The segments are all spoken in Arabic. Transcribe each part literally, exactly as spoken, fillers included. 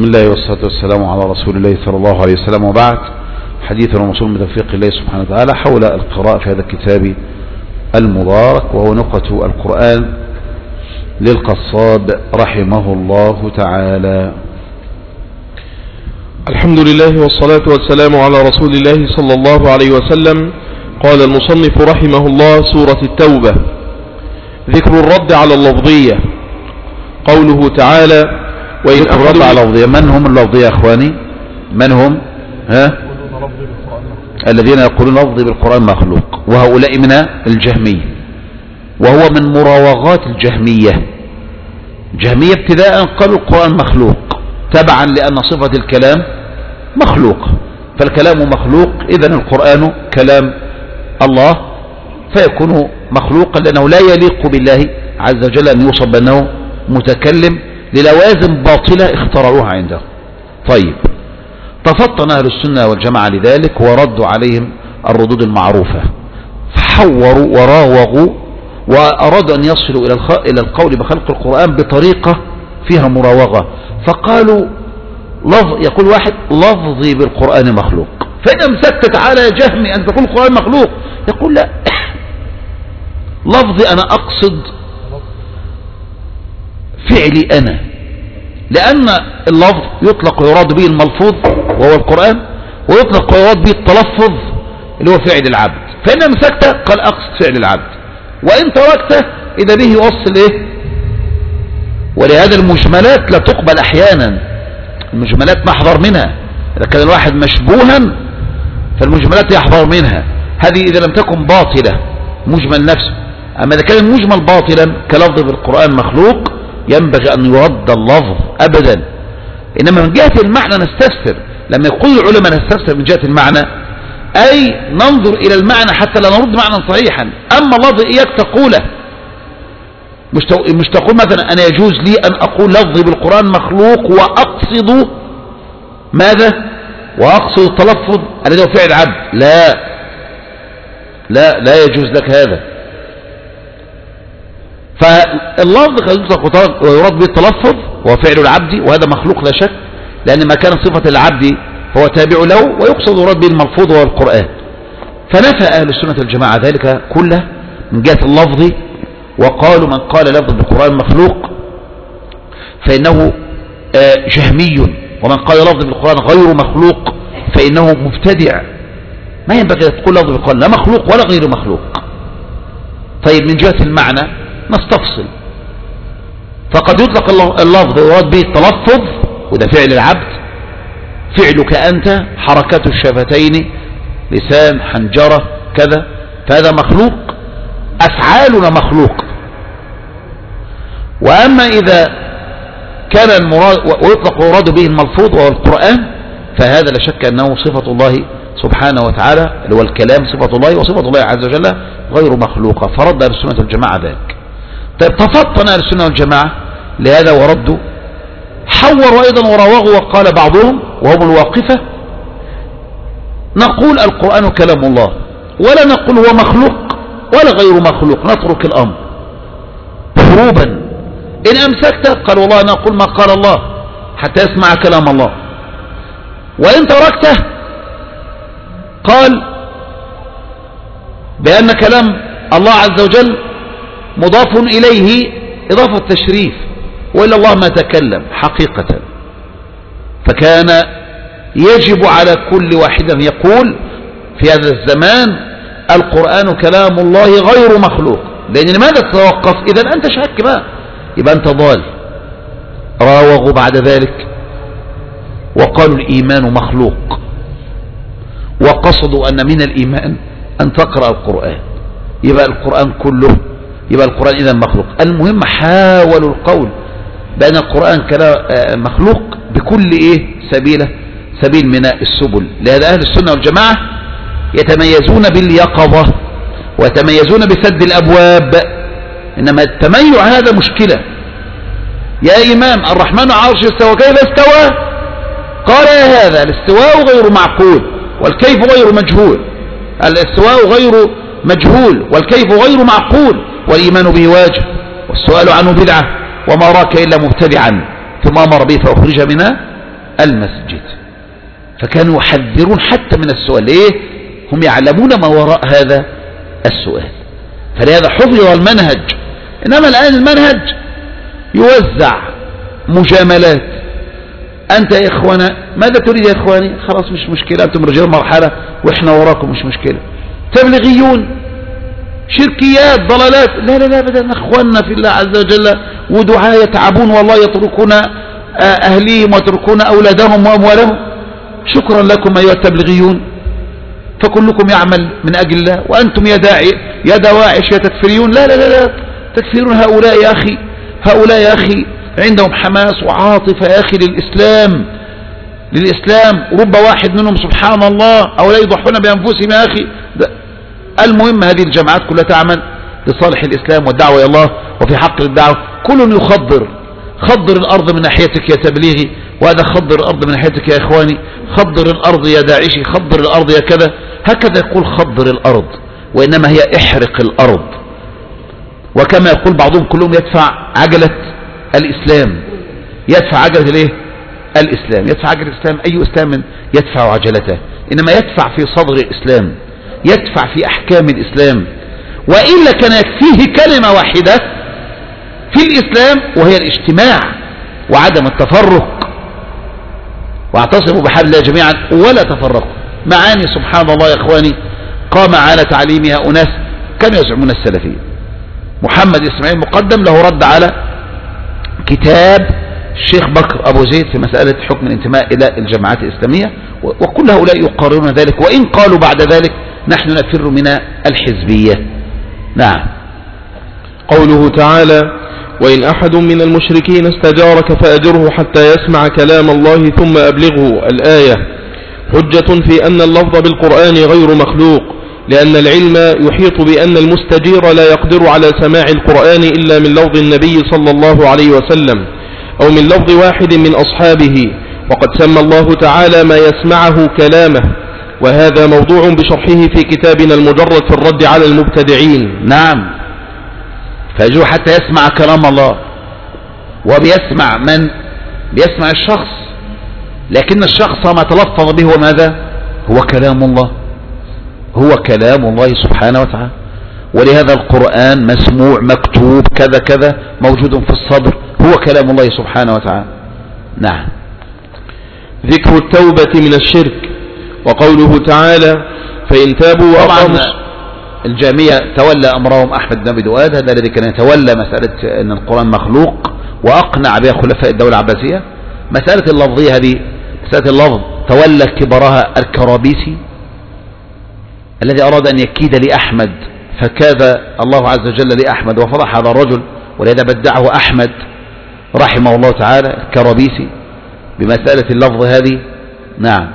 بسم الله والصلاة والسلام على رسول الله صلى الله عليه وسلم، وبعد. حديثنا موصول بتوفيق الله سبحانه وتعالى حول القراءة في هذا الكتاب المبارك، وهو نقطة القرآن للقصاب رحمه الله تعالى. الحمد لله والصلاة والسلام على رسول الله صلى الله عليه وسلم. قال المصنف رحمه الله: سورة التوبة. ذكر الرد على اللفظية. قوله تعالى: وإن الرد على اللفظية. من هم اللفظية يا أخواني؟ من هم؟ ها؟ الذين يقولون لفظي بالقرآن مخلوق، وهؤلاء من الجهمية، وهو من مراوغات الجهمية. الجهمية ابتداء قالوا القرآن مخلوق تبعا لأن صفة الكلام مخلوق، فالكلام مخلوق، إذن القرآن كلام الله فيكون مخلوقا، لأنه لا يليق بالله عز وجل أن يوصف بأنه متكلم للوازم باطلة اخترعوها عنده. طيب، تفطن أهل السنة والجماعة لذلك وردوا عليهم الردود المعروفة، فحوروا وراوغوا وأرادوا أن يصلوا إلى القول بخلق القرآن بطريقة فيها مراوغة، فقالوا لفظ، يقول واحد: لفظي بالقرآن مخلوق، فإن أمسكت تعالى يا جهمي أن تقول القرآن مخلوق، يقول لا، لفظي أنا أقصد فعلي أنا، لأن اللفظ يطلق ويراد به الملفوظ وهو القرآن، ويطلق ويراد به التلفظ اللي هو فعل العبد، فإن أمسكت قال أقصد فعل العبد، وإن تركته إذا به يوصل إيه. ولهذا المجملات لا تقبل أحيانا، المجملات محضر منها، إذا كان الواحد مشبوها فالمجملات يحضر منها، هذه إذا لم تكن باطلة مجمل نفسه. أما إذا كان المجمل باطلا كلفظ بالقرآن مخلوق ينبغي أن يرد اللفظ أبدا، إنما من جهة المعنى نستفسر. لما يقول العلماء نستفسر من جهة المعنى أي ننظر إلى المعنى حتى لا نرد معنى صحيحا. أما اللفظ إياك تقوله، مش تقول مثلا أنا يجوز لي أن أقول لفظي بالقرآن مخلوق وأقصد ماذا؟ وأقصد التلفظ الذي هو فعل عبد. لا لا لا يجوز لك هذا. فاللفظ قد يطلق ويراد به التلفظ وفعل العبد، وهذا مخلوق لا شك، لأن ما كان صفة العبد هو تابع له، ويقصد ويراد به الملفوظ وهو القرآن. فنفى أهل السنة والجماعة ذلك كله من جهة اللفظ، وقالوا من قال لفظ بالقرآن مخلوق فإنه جهمي، ومن قال لفظ بالقرآن غير مخلوق فإنه مبتدع. ما ينبغي أن تقول لفظ بالقرآن لا مخلوق ولا غير مخلوق. طيب، من جهة المعنى نستفصل، فقد يطلق اللفظ ويراد به التلفظ، وده فعل العبد، فعلك أنت، حركات الشفتين، لسان، حنجرة، كذا، فهذا مخلوق، أفعالنا مخلوق. وأما إذا كان المراد ويطلق ويراد به الملفوظ وهو القرآن فهذا لا شك أنه صفة الله سبحانه وتعالى، اللي هو الكلام صفة الله، وصفة الله عز وجل غير مخلوقة، فرد أهل السنة والجماعة ذلك. طيب، تفطن أهل السنة والجماعة لهذا وردوا، حوروا أيضا وراوغوا، وقال بعضهم وهم الواقفة: نقول القرآن كلام الله، ولا نقول هو مخلوق ولا غير مخلوق، نترك الأمر هروبا. إن أمسكت قال والله نقول ما قال الله حتى يسمع كلام الله، وإن تركته قال بأن كلام الله عز وجل مضاف إليه إضافة تشريف، وإلا الله ما تكلم حقيقة. فكان يجب على كل واحد أن يقول في هذا الزمان القرآن كلام الله غير مخلوق، لأن لماذا تتوقف؟ إذا أنت شك بقى، يبقى أنت ضال. راوغوا بعد ذلك وقالوا الإيمان مخلوق، وقصدوا أن من الإيمان أن تقرأ القرآن، يبقى القرآن كله، يبقى القرآن إذا مخلوق. المهم حاولوا القول بأن القرآن كلام مخلوق بكل إيه سبيله سبيل من السبل. لهذا أهل السنة والجماعة يتميزون باليقظة ويتميزون بسد الأبواب، إنما التميع هذا مشكلة. يا إمام الرحمن على العرش استوى، كيف استوى؟ قال يا هذا الاستواء غير معقول والكيف غير مجهول، الاستواء غير مجهول والكيف غير معقول، والإيمان به واجب والسؤال عنه بدعة، وما راك إلا مبتدعا ثم أمر به فأخرج منها المسجد. فكانوا يحذرون حتى من السؤال. ليه؟ هم يعلمون ما وراء هذا السؤال. فلهذا حفظ المنهج. إنما الآن المنهج يوزع مجاملات. أنت يا إخوانا ماذا تريد يا إخواني؟ خلاص مش مشكلة، أنتم رجال مرحلة وإحنا وراكم، مش مشكلة. تبلغيون، شركيات، ضلالات، لا لا لا أبدا، إخواننا في الله عز وجل ودعاء يتعبون والله، يتركون أهليهم ويتركون أولادهم وأموالهم. شكرا لكم أيها التبلغيون، فكلكم يعمل من أجل الله، وأنتم يا داعي يا دواعش يا تكفريون. لا لا لا لا تكفرون هؤلاء يا أخي، هؤلاء يا أخي عندهم حماس وعاطفة يا أخي للإسلام، للإسلام. رب واحد منهم سبحان الله أو لا يضحون بأنفسهم يا أخي. المهم هذه الجماعات كلها تعمل لصالح الإسلام والدعوة إلى الله وفي حق الدعوة. كل يخضر، خضر الأرض من ناحيتك يا تبليغي، وهذا خضر الأرض من ناحيتك يا إخواني، خضر الأرض يا داعشي، خضر الأرض يا كذا. هكذا يقول خضر الأرض، وإنما هي احرق الأرض. وكما يقول بعضهم كلهم يدفع عجلة الإسلام. يدفع عجلة الايه؟ الإسلام. يدفع عجلة الإسلام. أي إسلام يدفع عجلته؟ إنما يدفع في صدر الإسلام، يدفع في أحكام الإسلام. وإلا كان يكفيه كلمة واحدة في الإسلام وهي الاجتماع وعدم التفرق. واعتصموا بحبل الله جميعا ولا تفرقوا. معاني سبحان الله يا إخواني قام على تعليمها أناس كانوا يزعمون السلفية. محمد إسماعيل مقدم له رد على كتاب الشيخ بكر أبو زيد في مسألة حكم الانتماء إلى الجماعات الإسلامية، وكل هؤلاء يقررون ذلك، وإن قالوا بعد ذلك نحن نفر من الحزبية. نعم. قوله تعالى: وإن أحد من المشركين استجارك فأجره حتى يسمع كلام الله ثم أبلغه. الآية حجة في أن اللفظ بالقرآن غير مخلوق، لأن العلم يحيط بأن المستجير لا يقدر على سماع القرآن إلا من لفظ النبي صلى الله عليه وسلم أو من لفظ واحد من أصحابه، وقد سمى الله تعالى ما يسمعه كلامه، وهذا موضوع بشرحه في كتابنا المجرد في الرد على المبتدعين. نعم، فيجوه حتى يسمع كلام الله. وبيسمع من؟ بيسمع الشخص، لكن الشخص ما تلفظ به هو ماذا؟ هو كلام الله، هو كلام الله سبحانه وتعالى. ولهذا القرآن مسموع مكتوب كذا كذا موجود في الصدر، هو كلام الله سبحانه وتعالى. نعم. ذكر التوبة من الشرك، وقوله تعالى: فإن تابوا وأقاموا. الجامية تولى أمرهم أحمد بن أبي دؤاد، هذا الذي كان يتولى مسألة أن القرآن مخلوق وأقنع بها خلفاء الدولة العباسية. مسألة اللفظية هذه، مسألة اللفظ، تولى كبرها الكرابيسي الذي أراد أن يكيد لأحمد، فكاد الله عز وجل لأحمد وفضح هذا الرجل، ولهذا بدعه أحمد رحمه الله تعالى الكرابيسي بمسألة اللفظ هذه. نعم.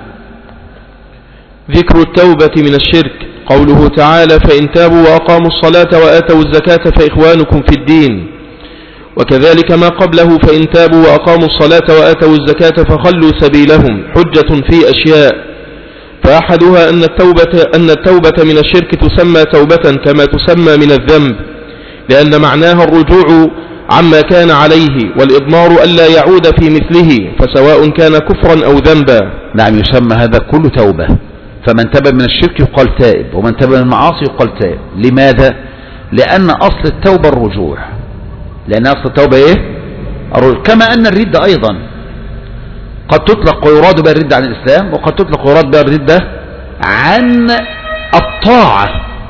ذكر التوبة من الشرك، قوله تعالى: فإن تابوا وأقاموا الصلاة وآتوا الزكاة فإخوانكم في الدين. وكذلك ما قبله: فإن تابوا وأقاموا الصلاة وآتوا الزكاة فخلوا سبيلهم، حجة في أشياء. فأحدها أن التوبة, أن التوبة من الشرك تسمى توبة كما تسمى من الذنب، لأن معناها الرجوع عما كان عليه والإضمار ألا يعود في مثله، فسواء كان كفرا أو ذنبا. نعم، يسمى هذا كل توبة. فمن تاب من الشرك يقال تائب، ومن تاب من المعاصي يقال تائب. لماذا؟ لأن أصل التوبة الرجوع، لأن أصل التوبة إيه؟ الرجوع. كما أن الردة أيضا قد تطلق ويراد بها الردة عن الإسلام، وقد تطلق ويراد بها الردة عن الطاعة.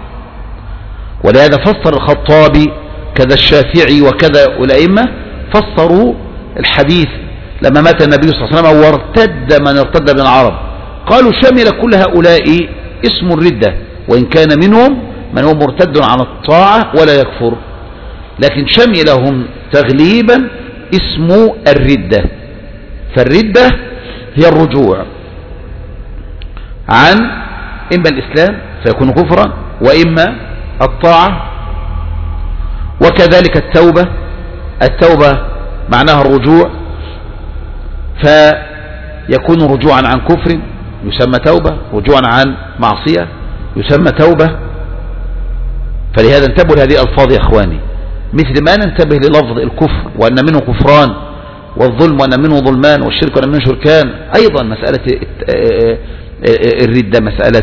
ولهذا فسر الخطابي كذا الشافعي وكذا الأئمة فسروا الحديث لما مات النبي صلى الله عليه وسلم وارتد من ارتد من العرب، قالوا شمل كل هؤلاء اسم الردة، وإن كان منهم من هو مرتد عن الطاعة ولا يكفر، لكن شملهم تغليبا اسم الردة. فالردة هي الرجوع عن إما الإسلام فيكون كفرا، وإما الطاعة. وكذلك التوبة، التوبة معناها الرجوع، فيكون رجوعا عن كفر يسمى توبة، رجوعا عن معصية يسمى توبة. فلهذا انتبهوا لهذه الألفاظ يا أخواني، مثل ما ننتبه للفظ الكفر وأن منه كفران والظلم وأن منه ظلمان والشرك وأن منه شركان. أيضا مسألة الردة، مسألة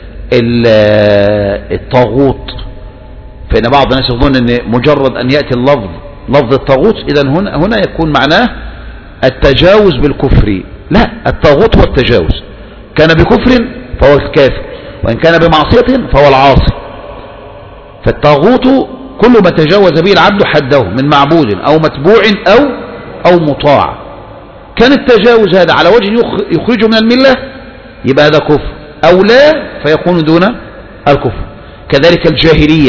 الطاغوت، فإن بعض الناس يظن أن مجرد أن يأتي اللفظ لفظ الطاغوت إذن هنا, هنا يكون معناه التجاوز بالكفر. لا، الطاغوت هو التجاوز، كان بكفر فهو الكافر، وإن كان بمعصية فهو العاصي. فالطاغوت كل ما تجاوز به العبد حده من معبود أو متبوع أو أو مطاع. كان التجاوز هذا على وجه يخرجه من الملة يبقى هذا كفر، أو لا فيكون دون الكفر. كذلك الجاهلية،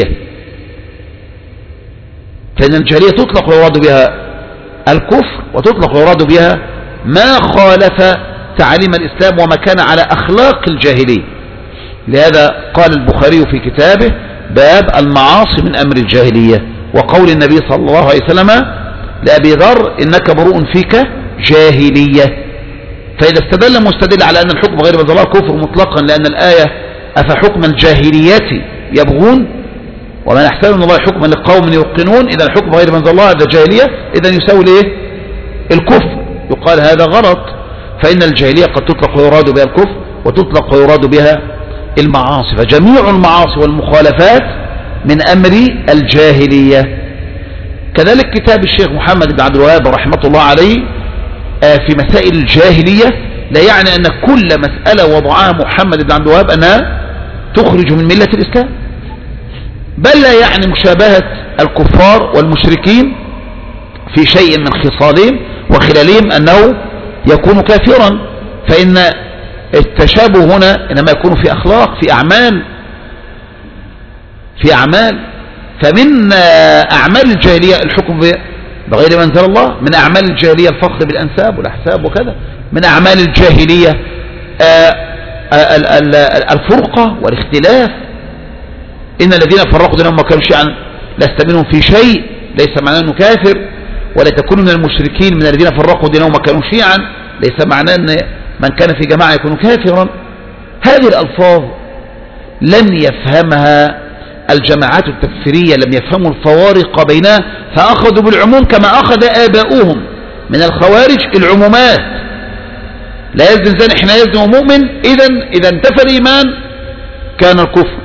فإن الجاهلية تطلق ويراد بها الكفر، وتطلق ويراد بها ما خالف تعاليم الإسلام وما كان على أخلاق الجاهلية. لهذا قال البخاري في كتابه باب المعاصي من أمر الجاهلية، وقول النبي صلى الله عليه وسلم لأبي ذر إنك بروء فيك جاهلية. فإذا استدل مستدل على أن الحكم غير بذل الله كفر مطلقا، لأن الآية أفحكم الجاهلية يبغون ومن أحسن من الله حكما لقوم يوقنون، إذا الحكم غير بذل الله هذا جاهلية، إذا يساوي إيه؟ الكفر. يقال هذا غلط، فإن الجاهلية قد تطلق ويراد بها الكفر وتطلق ويراد بها المعاصي، فجميع المعاصي والمخالفات من أمر الجاهلية. كذلك كتاب الشيخ محمد بن عبد الوهاب رحمة الله عليه في مسائل الجاهلية لا يعني أن كل مسألة وضعها محمد بن عبد الوهاب أنها تخرج من ملة الإسلام، بل لا يعني مشابهة الكفار والمشركين في شيء من خصالهم وخلالهم أنه يكون كافرا، فإن التشابه هنا إنما يكون في أخلاق، في أعمال في أعمال فمن أعمال الجاهلية الحكم بغير ما أنزل الله، من أعمال الجاهلية الفخر بالأنساب والأحساب وكذا، من أعمال الجاهلية الفرقة والاختلاف. إن الذين فرقوا دينهم ما كانوا شيعا لست منهم في شيء، ليس معناه أنه كافر، ولا تكونوا من المشركين من الذين فرقوا دينهم ما كانوا شيعا، ليس معناه أن من كان في جماعة يكون كافرا. هذه الألفاظ لن يفهمها الجماعات التكفيرية، لم يفهموا الفوارق بينها، فأخذوا بالعموم كما أخذ آباؤهم من الخوارج العمومات. لا يزن زاني حين يزن مؤمن، إذا إذا انتفى الإيمان كان الكفر،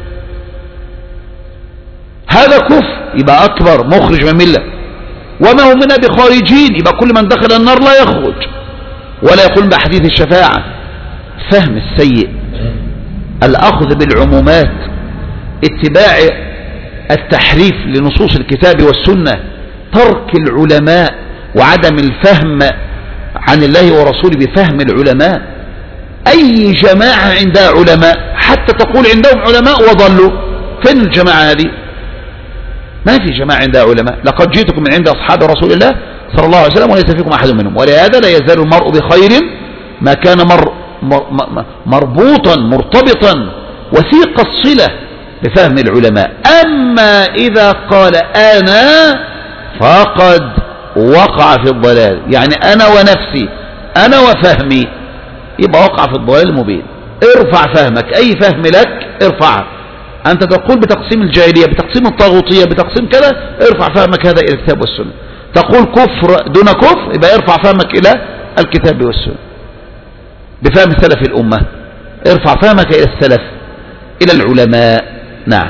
هذا كفر يبقى أكبر مخرج من ملة، وما هم منا بخارجين، يبقى كل من دخل النار لا يخرج، ولا يقول بحديث الشفاعة. فهم السيء، الأخذ بالعمومات، اتباع التحريف لنصوص الكتاب والسنة، ترك العلماء وعدم الفهم عن الله ورسوله بفهم العلماء. أي جماعة عندها علماء حتى تقول عندهم علماء وضلوا؟ فين الجماعة هذه؟ ما في جماعة عندها علماء. لقد جئتكم من عند أصحاب رسول الله صلى الله عليه وسلم وليس فيكم أحد منهم، ولهذا لا يزال المرء بخير ما كان مر مر مربوطا مرتبطا وثيق الصلة بفهم العلماء. أما إذا قال أنا فقد وقع في الضلال، يعني أنا ونفسي أنا وفهمي، يبقى وقع في الضلال المبين. ارفع فهمك، أي فهم لك ارفعه. أنت تقول بتقسيم الجاهلية، بتقسيم الطاغوتية، بتقسيم كذا، ارفع فهمك هذا إلى الكتاب والسنة. تقول كفر دون كفر، يبقى ارفع فهمك إلى الكتاب والسنة بفهم سلف الأمة. ارفع فهمك إلى السلف، إلى العلماء. نعم.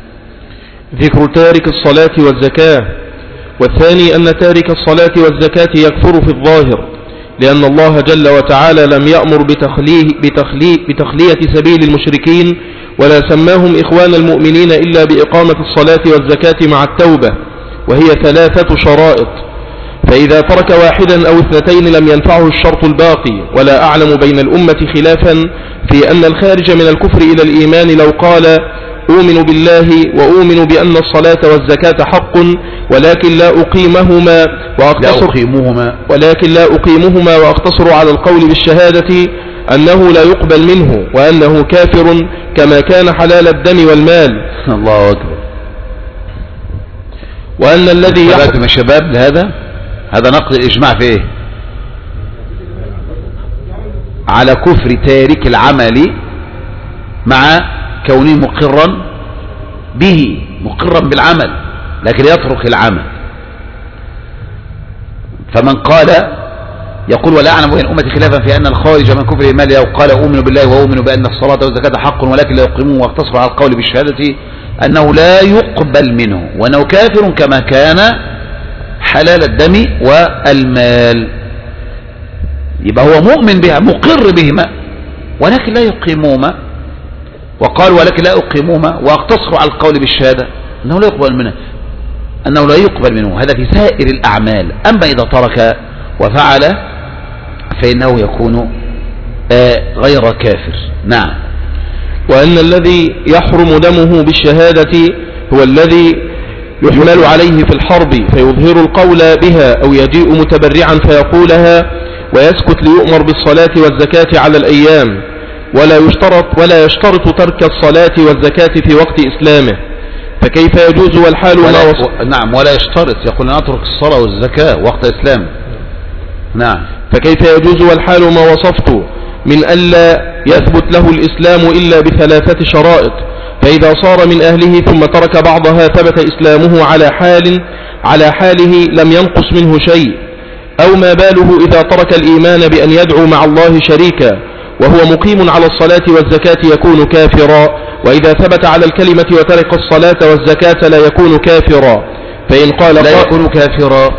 ذكر تارك الصلاة والزكاة. والثاني أن تارك الصلاة والزكاة يكفر في الظاهر، لأن الله جل وتعالى لم يأمر بتخليه بتخليه بتخلية سبيل المشركين، ولا سماهم إخوان المؤمنين إلا بإقامة الصلاة والزكاة مع التوبة، وهي ثلاثة شرائط. فإذا ترك واحدا أو اثنتين لم ينفعه الشرط الباقي. ولا أعلم بين الأمة خلافا في أن الخارج من الكفر إلى الإيمان لو قال أؤمن بالله وأؤمن بأن الصلاة والزكاة حق ولكن لا أقيمهما وأقتصر, لا أقيمهما ولكن لا أقيمهما وأقتصر على القول بالشهادة أنه لا يقبل منه وأنه كافر كما كان حلال الدم والمال. الله أكبر. وأن الذي يحكم يا شباب لهذا، هذا نقض الإجماع في إيه؟ على كفر تارك العمل مع كونه مقرا به، مقرا بالعمل لكن يترك العمل. فمن قال يقول ولا أعلم بين أمتي خلافا في أن الخارج من كفر الإيمان لو قال أؤمن بالله وأؤمن بأن الصلاة والزكاة حق ولكن لا يقيمون واقتصروا على القول بالشهادة أنه لا يقبل منه وأنه كافر كما كان حلال الدم والمال. يبقى هو مؤمن بها مقر بهما ولكن لا يقيموهما، وقال ولكن لا يقيموهما واقتصروا على القول بالشهادة أنه لا يقبل منه أنه لا يقبل منه. هذا في سائر الأعمال. أما إذا ترك وفعل فإنه يكون غير كافر. نعم. وأن الذي يحرم دمه بالشهادة هو الذي يحمل عليه في الحرب فيظهر القول بها أو يجيء متبرعا فيقولها ويسكت ليؤمر بالصلاة والزكاة على الأيام، ولا يشترط ولا يشترط ترك الصلاة والزكاة في وقت إسلامه، فكيف يجوز والحال ولا ما وصف. نعم ولا يشترط، يقول أن أترك الصلاة والزكاة وقت إسلامه. نعم. فكيف يجوز والحال ما وصفت من ألا يثبت له الإسلام إلا بثلاثة شرائط، فإذا صار من أهله ثم ترك بعضها ثبت إسلامه على حال على حاله لم ينقص منه شيء، أو ما باله إذا ترك الإيمان بأن يدعو مع الله شريكا وهو مقيم على الصلاة والزكاة يكون كافرا، وإذا ثبت على الكلمة وترك الصلاة والزكاة لا يكون كافرا. فإن قال لا يكون كافرا،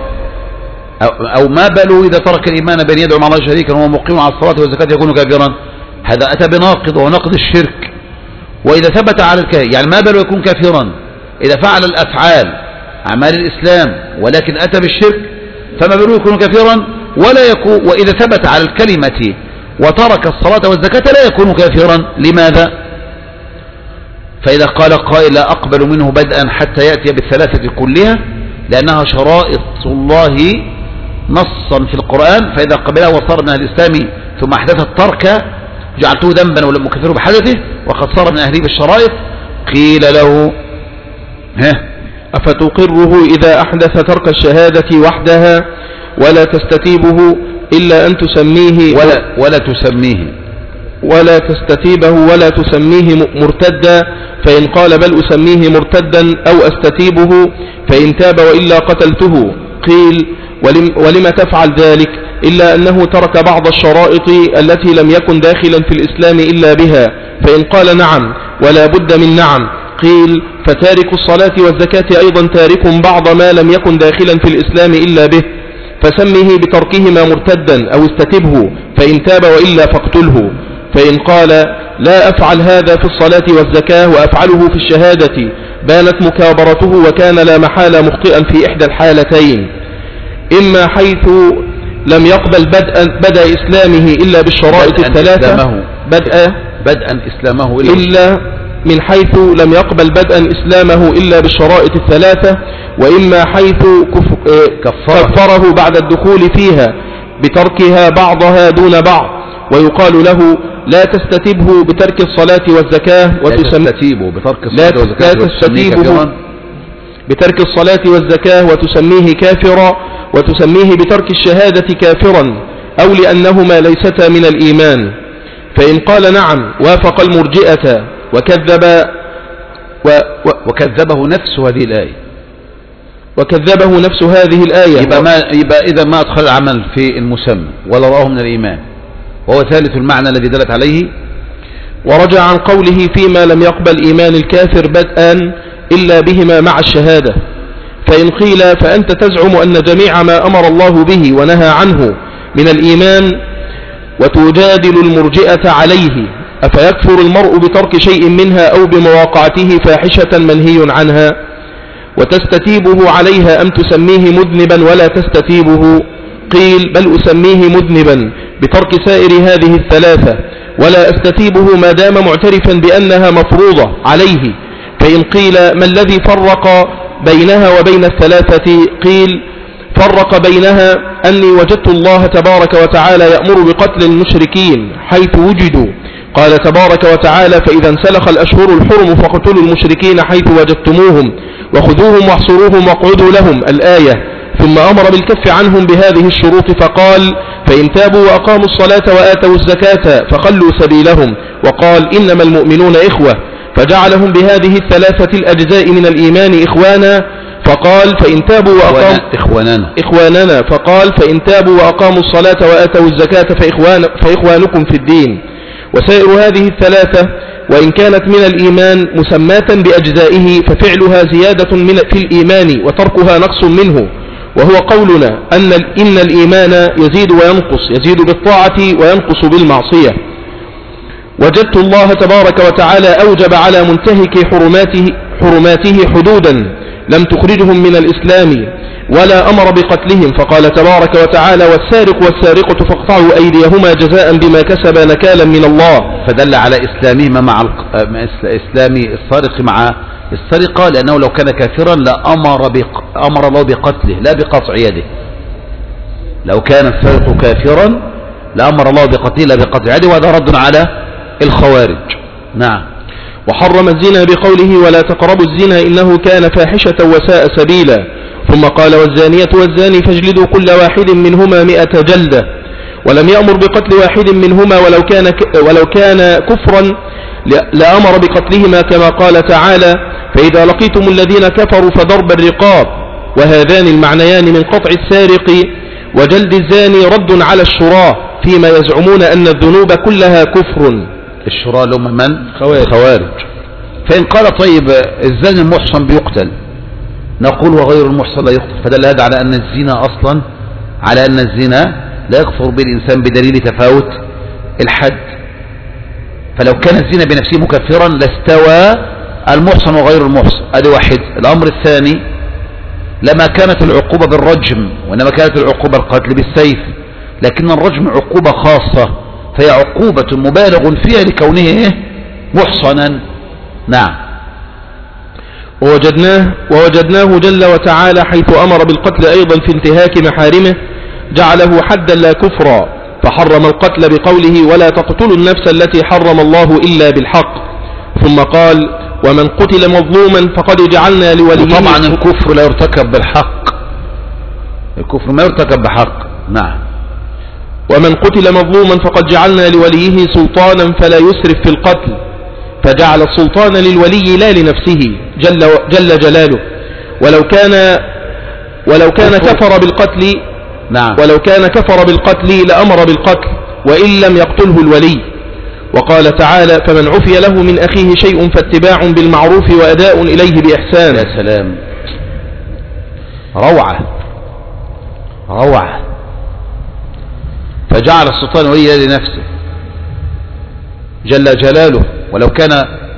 أو ما باله إذا ترك الإيمان بأن يدعو مع الله شريكا وهو مقيم على الصلاة والزكاة يكون كافرا، هذا أتى بناقض ونقض الشرك. وإذا ثبت على الكلمة يعني ما باله يكون كافرا إذا فعل الأفعال أعمال الإسلام ولكن أتى بالشرك فما باله يكون كافرا، ولا يكون وإذا ثبت على الكلمة وترك الصلاة والزكاة لا يكون كافرا. لماذا؟ فإذا قال قائل لا أقبل منه بدءا حتى يأتي بالثلاثة كلها لأنها شرائط الله نصا في القرآن، فإذا قبلها وصار من أهل الإسلام ثم أحدث الترك جعلته ذنبا ولم يكفره بحدثه وقد صار من أهله بالشرائط، قيل له ها أفتقره إذا أحدث ترك الشهادة وحدها ولا تستتيبه إلا أن تسميه ولا, ولا تسميه ولا تستتيبه ولا تسميه مرتدا، فإن قال بل أسميه مرتدا أو أستتيبه فإن تاب وإلا قتلته، قيل ولم, ولم تفعل ذلك إلا أنه ترك بعض الشرائط التي لم يكن داخلا في الإسلام إلا بها، فإن قال نعم ولا بد من نعم، قيل فتارك الصلاة والزكاة أيضا تارك بعض ما لم يكن داخلا في الإسلام إلا به، فسمه بتركهما مرتدا أو استتبه فإن تاب وإلا فاقتله. فإن قال لا أفعل هذا في الصلاة والزكاة وأفعله في الشهادة بانت مكابرته وكان لا محالة مخطئا في إحدى الحالتين، إما حيث لم يقبل بدءا بدأ إسلامه إلا بالشرائط الثلاثة إسلامه بدءا بدءا إسلامه إلا, إلا من حيث لم يقبل بدءا إسلامه إلا بالشرائط الثلاثة، وإما حيث كفره, كفره بعد الدخول فيها بتركها بعضها دون بعض، ويقال له لا تستتبه بترك الصلاة والزكاة وتسميه بترك الصلاة والزكاة لا تستتيبه بترك الصلاة والزكاة وتسميه كافرا، وتسميه بترك الشهادة كافرا، أو لأنهما ليستا من الإيمان. فإن قال نعم وافق المرجئة وكذب و و وكذبه نفس هذه الآية وكذبه نفس هذه الآية يبقى, ما يبقى إذا ما أدخل العمل في المسمى ولا رآه من الإيمان، وهو ثالث المعنى الذي دلت عليه. ورجع عن قوله فيما لم يقبل إيمان الكافر بدءا إلا بهما مع الشهادة. فإن قيل فأنت تزعم أن جميع ما أمر الله به ونهى عنه من الإيمان وتجادل المرجئة عليه، أفيكفر المرء بترك شيء منها أو بمواقعته فاحشة منهي عنها؟ وتستتيبه عليها أم تسميه مذنبا ولا تستتيبه؟ قيل بل أسميه مذنبا بترك سائر هذه الثلاثة ولا أستتيبه ما دام معترفا بأنها مفروضة عليه. فإن قيل ما الذي فرق بينها وبين الثلاثة؟ قيل فرق بينها أني وجدت الله تبارك وتعالى يأمر بقتل المشركين حيث وجدوا، قال تبارك وتعالى فإذا انسلخ الأشهر الحرم فاقتلوا المشركين حيث وجدتموهم وخذوهم واحصروهم واقعدوا لهم الآية، ثم أمر بالكف عنهم بهذه الشروط فقال فإن تابوا وأقاموا الصلاة وآتوا الزكاة فخلوا سبيلهم، وقال إنما المؤمنون إخوة، فجعلهم بهذه الثلاثة الأجزاء من الإيمان إخوانا، فقال فإن تابوا وأقاموا إخواننا إخواننا فقال فإن تابوا وأقاموا الصلاة وآتوا الزكاة فإخوان فإخوانكم في الدين. وسائر هذه الثلاثة وإن كانت من الإيمان مسماة بأجزائه ففعلها زيادة من في الإيمان وتركها نقص منه، وهو قولنا أن إن الإيمان يزيد وينقص، يزيد بالطاعة وينقص بالمعصية. وجدت الله تبارك وتعالى أوجب على منتهك حرماته, حرماته حدودا لم تخرجهم من الإسلام ولا أمر بقتلهم، فقال تبارك وتعالى والسارق والسارقة فاقطعوا أيديهما جزاء بما كسبا نكالا من الله. فدل على إسلامهما مع إسلام السارق مع السرقة، لأنه لو كان كافرا لأمر بق... أمر الله بقتله لا بقطع يده. لو كان السارق كافرا لأمر الله بقتله لا بقطع يده، وهذا رد على الخوارج. نعم. وحرم الزنا بقوله ولا تقربوا الزنا إنه كان فاحشة وساء سبيلا. ثم قال والزانية والزاني فاجلدوا كل واحد منهما مئة جلدة. ولم يأمر بقتل واحد منهما ولو كان, ولو كان كفرا لأمر بقتلهما كما قال تعالى فإذا لقيتم الذين كفروا فضرب الرقاب. وهذان المعنيان من قطع السارق وجلد الزاني رد على الشراة فيما يزعمون أن الذنوب كلها كفر. الشراة لهم من؟ خوارج. خوارج. فإن قال طيب الزاني المحصن بيقتل، نقول وغير المحصن لا يقتل، فدل هذا على أن الزنا أصلا على أن الزنا لا يكفر بالإنسان بدليل تفاوت الحد. فلو كان الزنا بنفسه مكفرا لاستوى المحصن وغير المحصن. هذا واحد. الأمر الثاني لما كانت العقوبة بالرجم وإنما كانت العقوبة القتل بالسيف، لكن الرجم عقوبة خاصة فهي عقوبة مبالغ فيها لكونه محصنا. نعم. ووجدناه, ووجدناه جل وتعالى حيث أمر بالقتل أيضا في انتهاك محارمه جعله حدا لا كفرا، فحرم القتل بقوله ولا تقتلوا النفس التي حرم الله إلا بالحق. ثم قال ومن قتل مظلوما فقد جعلنا لوليه. طبعا الكفر لا يرتكب بالحق، الكفر ما يرتكب بحق. نعم. ومن قتل مظلوما فقد جعلنا لوليه سلطانا فلا يسرف في القتل، فجعل السلطان للولي لا لنفسه جل, جل جلاله. ولو كان ولو كان كفر بالقتل نعم. ولو كان كفر بالقتل لأمر بالقتل وإن لم يقتله الولي. وقال تعالى فمن عفي له من أخيه شيء فاتباع بالمعروف وأداء إليه بإحسان. يا سلام، روعة روعة. فجعل السلطان وليا لنفسه جل جلاله، ولو كان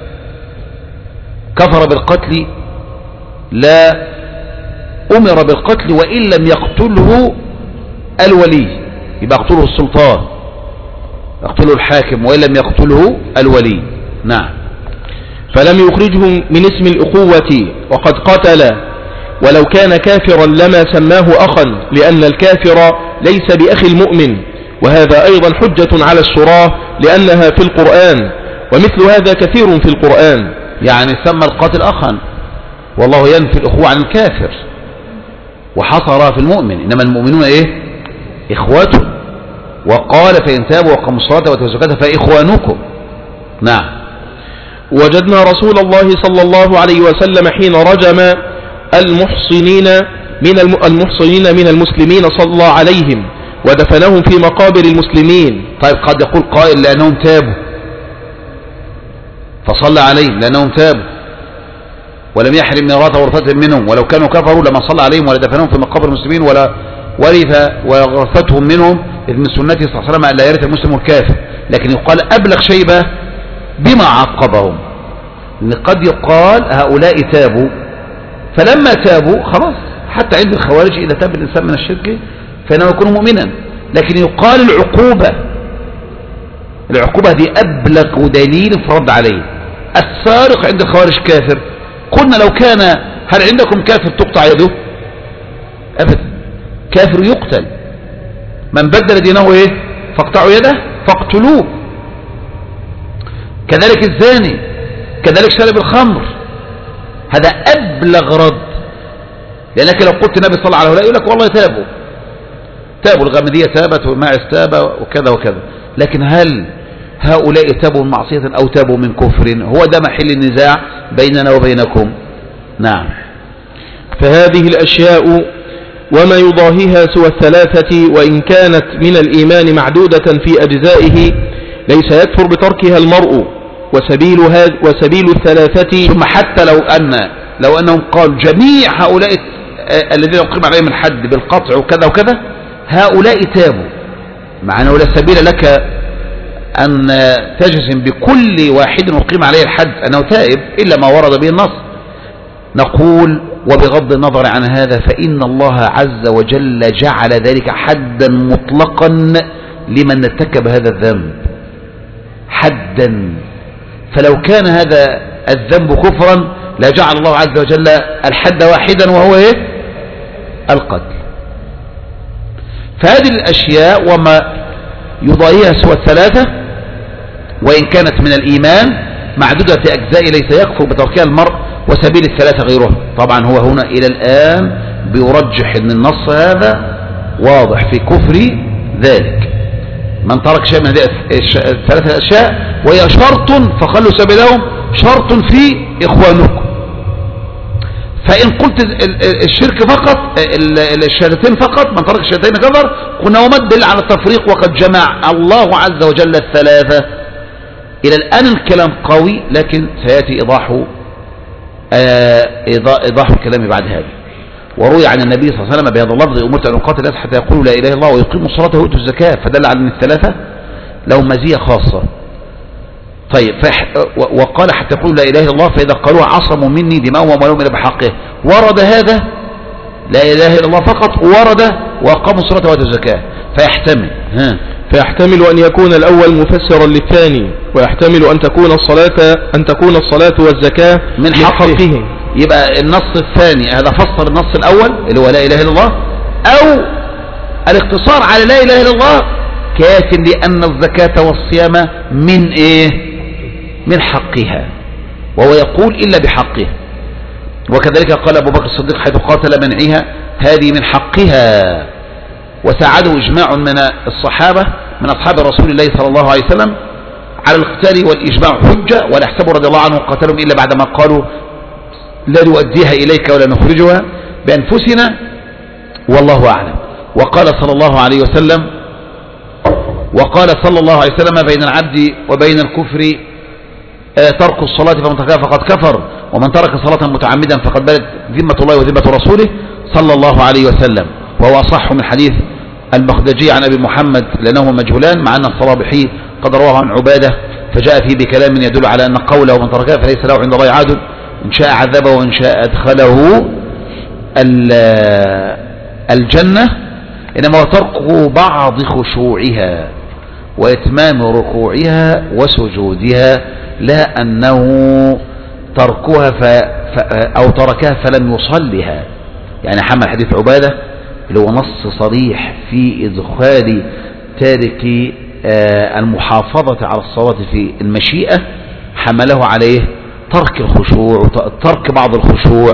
كفر بالقتل لا أمر بالقتل وإن لم يقتله الولي، يبقى يقتله السلطان، يقتله الحاكم وإن لم يقتله الولي. نعم. فلم يخرجهم من اسم الأخوة وقد قتل، ولو كان كافرا لما سماه أخا لأن الكافر ليس بأخي المؤمن، وهذا أيضا حجة على الشراة لأنها في القرآن، ومثل هذا كثير في القرآن. يعني سمى القاتل أخا والله ينفي الأخوة عن الكافر وحصرها في المؤمن، إنما المؤمنون إيه؟ إخوته. وقال فإن تابوا وقاموا الصلاة وآتوا الزكاة فإخوانكم. نعم. وجدنا رسول الله صلى الله عليه وسلم حين رجم المحصنين من المحصنين من المسلمين صلى عليهم ودفنهم في مقابر المسلمين. طيب قد يقول قائل لأنهم تابوا فصلى عليهم لأنهم تابوا ولم يحرم ميراث ورثة منهم، ولو كانوا كفروا لما صلى عليهم ولا دفنهم في مقابر المسلمين ولا ورث ورثتهم منهم، إذ من سنته صلى الله عليه وسلم أن لا يرث المسلم الكافر. لكن يقال أبلغ شيء بما عقبهم، إن قد يقال هؤلاء تابوا، فلما تابوا خلاص حتى عند الخوارج إذا تاب الإنسان من الشرك فإنه يكون مؤمنا. لكن يقال العقوبة، العقوبة دي أبلغ دليل فرض عليه. السارق عند الخوارج كافر، قلنا لو كان هل عندكم كافر تقطع يده؟ أبدا، كافر يقتل. من بدل دينه إيه؟ فاقطعوا يده فاقتلوه. كذلك الزاني، كذلك شارب الخمر، هذا أبلغ رد. لأنك لو قلت النبي صلى الله عليه وسلم يقول لك والله تابوا تابوا الغامدية تابت والماعز تاب وكذا وكذا، لكن هل هؤلاء تابوا من معصية أو تابوا من كفر؟ هو ده محل النزاع بيننا وبينكم. نعم. فهذه الأشياء وما يضاهيها سوى الثلاثة وإن كانت من الإيمان معدودة في أجزائه ليس يكفر بتركها المرء، وسبيل, هذ وسبيل الثلاثة. ثم حتى لو أن لو أنهم قالوا جميع هؤلاء الذين يقيم عليهم الحد بالقطع وكذا وكذا هؤلاء تابوا، مع أنه لا سبيل لك أن تجزم بكل واحد يقيم عليه الحد أنه تائب إلا ما ورد به النص. نقول وبغض النظر عن هذا فإن الله عز وجل جعل ذلك حدا مطلقا لمن ارتكب هذا الذنب، حدا. فلو كان هذا الذنب كفرا لجعل الله عز وجل الحد واحدا وهو ايه؟ القتل. فهذه الأشياء وما يضاهيها سوى الثلاثة وإن كانت من الإيمان معدودة في أجزاء ليس يكفر بتركها المرء، وسبيل الثلاثة غيره. طبعا هو هنا إلى الآن بيرجح أن النص هذا واضح في كفر ذلك من ترك شيء من هذه الثلاثة الأشياء، وهي شرط فخلوا سبيلهم شرط في إخوانكم. فإن قلت الشرك فقط الشهادتين فقط من ترك الشهادتين كفر، قلنا وما الدليل على التفريق وقد جمع الله عز وجل الثلاثة. إلى الآن الكلام قوي، لكن سيأتي إيضاح إيضاح الكلام بعد هذا. وروي عن النبي صلى الله عليه وسلم بهذا اللفظ: أمرت أن أقاتل الناس حتى يقولوا لا إله إلا الله ويقيموا الصلاة ويؤتوا الزكاة. فدل على أن الثلاثة لهم مزية خاصة. طيب وقال حتى يقولوا لا إله إلا الله، فإذا قالوها عصموا مني دماءهم وأموالهم إلا بحقه. ورد هذا لا إله إلا الله فقط، ورد وأقاموا الصلاة وآتوا الزكاة. فيحتمل ها فيحتمل أن يكون الأول مفسرا للثاني، ويحتمل أن تكون الصلاة أن تكون الصلاة والزكاة من حقه. يبقى النص الثاني هذا فسر النص الأول اللي هو لا إله إلا الله، أو الاقتصار على لا إله إلا الله كاف لأن الزكاة والصيام من إيه؟ من حقها، وهو يقول إلا بحقه. وكذلك قال أبو بكر الصديق حيث قاتل منعها: هذه من حقها. وساعده إجماع من الصحابة من أصحاب رسول الله صلى الله عليه وسلم على القتال، والإجماع حجة. ولا يحسب رضي الله عنه قاتلهم إلا بعدما قالوا لا نؤديها إليك ولا نخرجها بأنفسنا والله أعلم. وقال صلى الله عليه وسلم وقال صلى الله عليه وسلم: بين العبد وبين الكفر ترك الصلاة، فمن تركها فقد كفر، ومن ترك صلاة متعمدا فقد بلت ذمة الله وذمة رسوله صلى الله عليه وسلم. وهو أصح من حديث البغدجي عن أبي محمد لأنهما مجهولان، مع أن الصلابحي قد رواه عن عبادة فجاء فيه بكلام يدل على أن قوله ومن تركها فليس له عند الله عدل، إن شاء عذبه وإن شاء أدخله الجنة، إنما هو ترك بعض خشوعها وإتمام ركوعها وسجودها، لا أنه تركها ف... ف... أو تركها فلم يصلها. يعني حمل حديث عبادة اللي هو نص صريح في إدخال تارك المحافظة على الصلاة في المشيئة، حمله عليه ترك الخشوع، ترك بعض الخشوع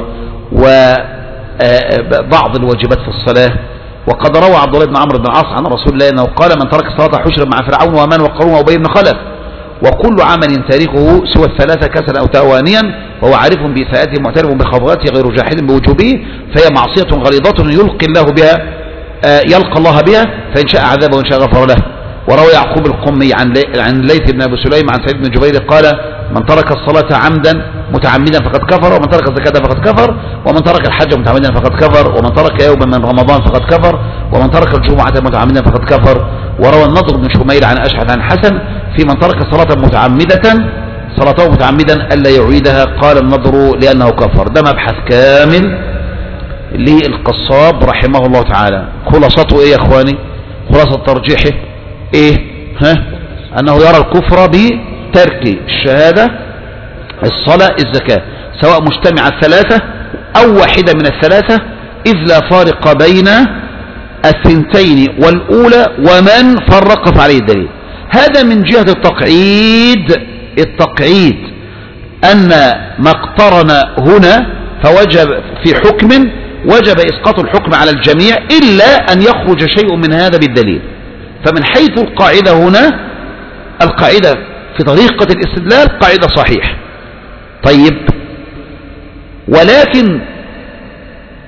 وبعض الواجبات في الصلاة. وقد روى عبد الله بن عمرو بن العاص عن رسول الله أنه قال: من ترك الصلاة حشر مع فرعون وهامان وقارون وأبي بن خلف، وكل عمل تاركه سوى الثلاثة كسلا أو تأوانيا وهو عارف بإساءته معترف بخطوته غير جاحد بوجوبه، فهي معصية غليظة يلقي الله بها يلقى الله بها، فإن شاء عذابه وإن شاء غفر له. وروى يعقوب القمي عن عن ليث بن أبي سليم عن سعيد بن جبير قال: من ترك الصلاة عمدا متعمدا فقد كفر، ومن ترك الزكاة فقد كفر، ومن ترك الحج متعمدا فقد كفر، ومن ترك يوما من رمضان فقد كفر، ومن ترك الجمعة متعمدا فقد كفر. وروى النضر بن شميل عن أشعث عن حسن في من ترك صلاة متعمدة صلاته متعمدا ألا يعيدها، قال النضر لأنه كفر. ده مبحث كامل للقصاب رحمه الله تعالى. خلاصته ايه يا اخواني؟ خلاصة ترجيحه ايه؟ ها؟ انه يرى الكفر بترك الشهادة الصلاة الزكاة، سواء مجتمع الثلاثة او واحدة من الثلاثة، اذ لا فارق بين الثنتين والاولى ومن فرق فعليه الدليل. هذا من جهة التقعيد. التقعيد ان ما اقترن هنا فوجب في حكم وجب اسقاط الحكم على الجميع الا ان يخرج شيء من هذا بالدليل. فمن حيث القاعدة هنا، القاعدة في طريقة الاستدلال قاعدة صحيح. طيب، ولكن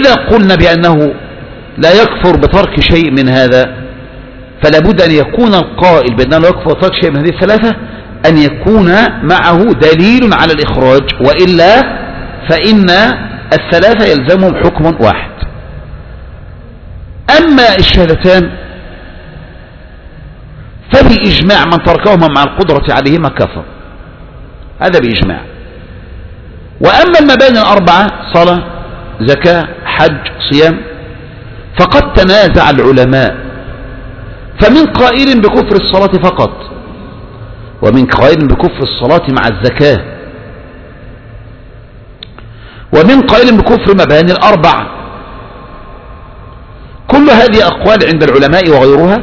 فإذا قلنا بأنه لا يكفر بترك شيء من هذا، فلا بد أن يكون القائل بأنه لا يكفر بترك شيء من هذه الثلاثة أن يكون معه دليل على الإخراج، وإلا فإن الثلاثة يلزمهم حكم واحد. أما الشهادتان فبإجماع من تركهما مع القدرة عليهما كفر، هذا بإجماع. وأما المباني الأربعة صلاة زكاة حج صيام فقد تنازع العلماء، فمن قائل بكفر الصلاة فقط، ومن قائل بكفر الصلاة مع الزكاة، ومن قائل بكفر مباني الأربعة. كل هذه أقوال عند العلماء وغيرها،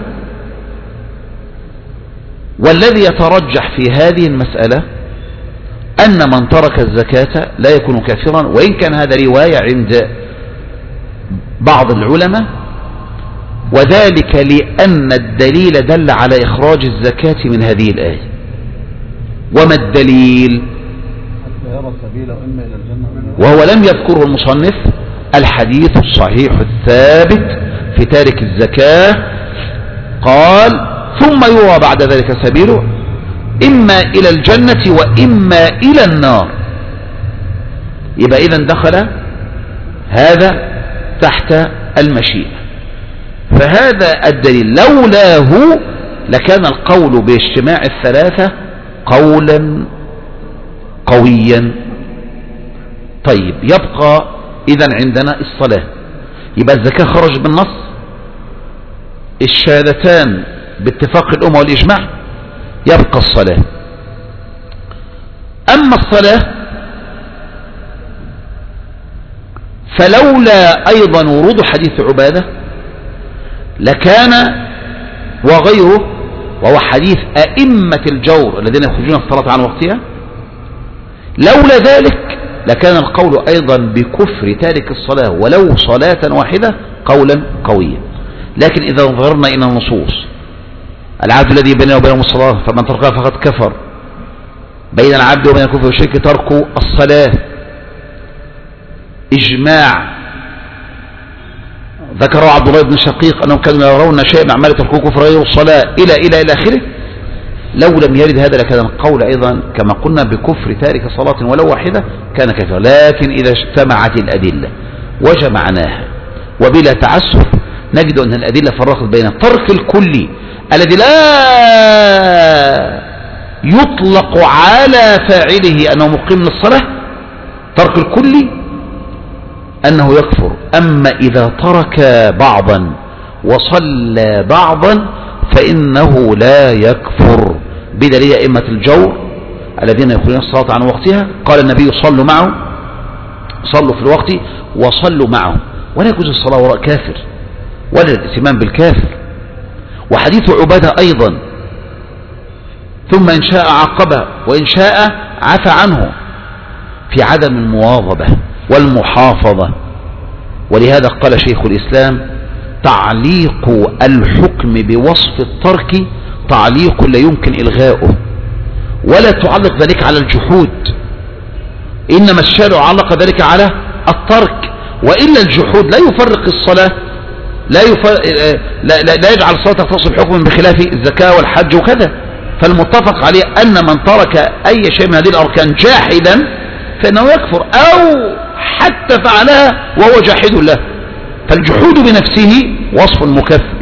والذي يترجح في هذه المسألة أن من ترك الزكاة لا يكون كافرا، وإن كان هذا رواية عند بعض العلماء، وذلك لأن الدليل دل على إخراج الزكاة من هذه الآية. وما الدليل؟ وهو لم يذكره المصنف الحديث الصحيح الثابت في تارك الزكاة، قال ثم يروى بعد ذلك سبيله إما إلى الجنة وإما إلى النار. يبقى إذن دخل هذا تحت المشيئة. فهذا الدليل لولاه لكان القول باجتماع الثلاثة قولا قويا. طيب يبقى إذن عندنا الصلاة، يبقى الزكاة خرج بالنص، الشهادتان باتفاق الأمة والإجماع، يبقى الصلاة. أما الصلاة فلولا أيضا ورود حديث عبادة لكان وغيره، وهو حديث أئمة الجور الذين يخرجون الصلاة عن وقتها، لولا ذلك لكان القول أيضا بكفر تارك الصلاة ولو صلاة واحدة قولا قويا. لكن إذا نظرنا إلى النصوص، العبد الذي بينه وبينهم الصلاة فمن تركها فقد كفر، بين العبد وبين الكفر والشرك ترك الصلاة، إجماع ذكره عبد الله بن شقيق أنهم كانوا يرون شيئا من أعمال تركوه كفر غير الصلاة إلى إلى إلى آخره. لو لم يرد هذا لكان القول أيضا كما قلنا بكفر تارك صلاة ولو واحدة كان كافرا. لكن إذا اجتمعت الأدلة وجمعناها وبلا تعسف نجد أن الأدلة فرقت بين الترك الكلي الذي لا يطلق على فاعله أنه مقيم للصلاة، ترك الكلي أنه يكفر. أما إذا ترك بعضا وصلى بعضا فإنه لا يكفر، بدليل أئمة الجور الذين يخرجون الصلاة عن وقتها قال النبي صلوا معه، صلوا في الوقت وصلوا معه، ولا يجوز الصلاة وراء كافر ولا الائتمام بالكافر. وحديث عبادة أيضا ثم إن شاء عاقبه وإن شاء عفى عنه في عدم المواظبة والمحافظة. ولهذا قال شيخ الإسلام تعليق الحكم بوصف الترك تعليق لا يمكن إلغاؤه، ولا تعلق ذلك على الجحود، إنما الشارع علق ذلك على الترك. وإلا الجحود لا يفرق الصلاة، لا, يفر... لا, لا, لا يجعل الصلاة تختص بحكم بخلاف الزكاة والحج وكذا. فالمتفق عليه أن من ترك أي شيء من هذه الأركان جاحدا فإنه يكفر، أو حتى فعلها وهو جاحد له. فالجحود بنفسه وصف مكفر،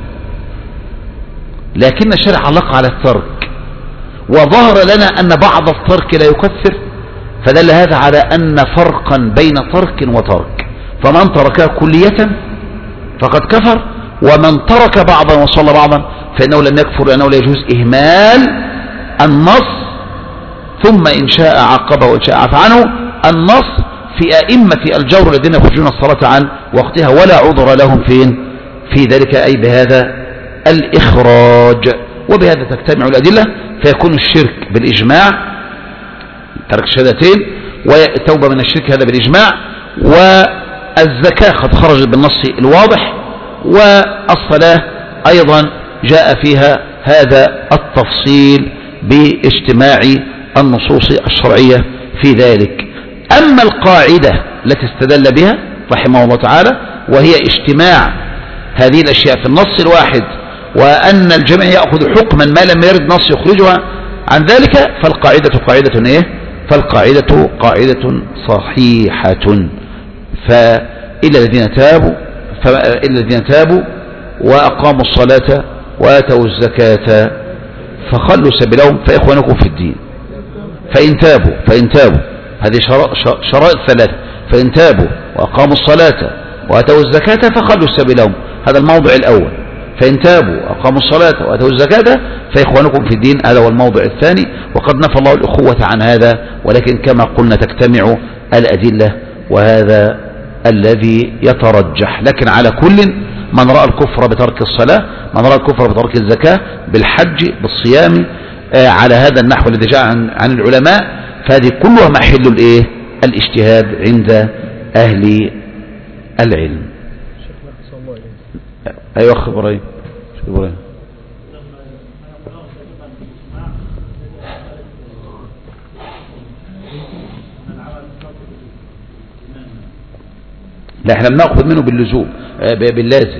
لكن الشرع علق على الترك، وظهر لنا أن بعض الترك لا يكفر، فدل هذا على أن فرقا بين ترك وترك. فمن تركها كلية فقد كفر، ومن ترك بعضا وصلى بعضا فإنه لم يكفر، لأنه لا يجوز إهمال النص ثم إن شاء عاقبه وإن شاء عفى عنه. النص في أئمة الجور الذين يخرجون الصلاة عن وقتها ولا عذر لهم فين في ذلك، أي بهذا الإخراج. وبهذا تجتمع الأدلة فيكون الشرك بالإجماع ترك الشهادتين، والتوبة من الشرك هذا بالإجماع، والزكاة قد خرجت بالنص الواضح، والصلاة أيضا جاء فيها هذا التفصيل باجتماع النصوص الشرعية في ذلك. أما القاعدة التي استدل بها رحمه الله تعالى، وهي اجتماع هذه الأشياء في النص الواحد، وأن الجميع يأخذ حكما ما لم يرد نص يخرجها عن ذلك، فالقاعدة قاعدة إيه؟ فالقاعدة قاعدة صحيحة. فإلا الذين تابوا فإلا الذين تابوا وأقاموا الصلاة وآتوا الزكاة فخلوا سبيلهم فإخوانكم في الدين. فإن تابوا فإن تابوا هذه شرائط ثلاثة: فإن تابوا وأقاموا الصلاة وآتوا الزكاة فخلوا سبيلهم، هذا الموضع الأول. فإن تابوا وأقاموا الصلاة وآتوا الزكاة فإخوانكم في الدين، هذا هو الموضع الثاني. وقد نفى الله الأخوة عن هذا، ولكن كما قلنا تجتمع الأدلة، وهذا الذي يترجح. لكن على كل، من رأى الكفر بترك الصلاة، من رأى الكفر بترك الزكاة، بالحج، بالصيام، آه على هذا النحو الذي جاء عن, عن العلماء، فهذه كلها محل الايه؟ الاجتهاد عند أهل العلم. أيوة أخ إبراهيم. شيخ إبراهيم. لا احنا بناخذ منه باللزوم باللازم.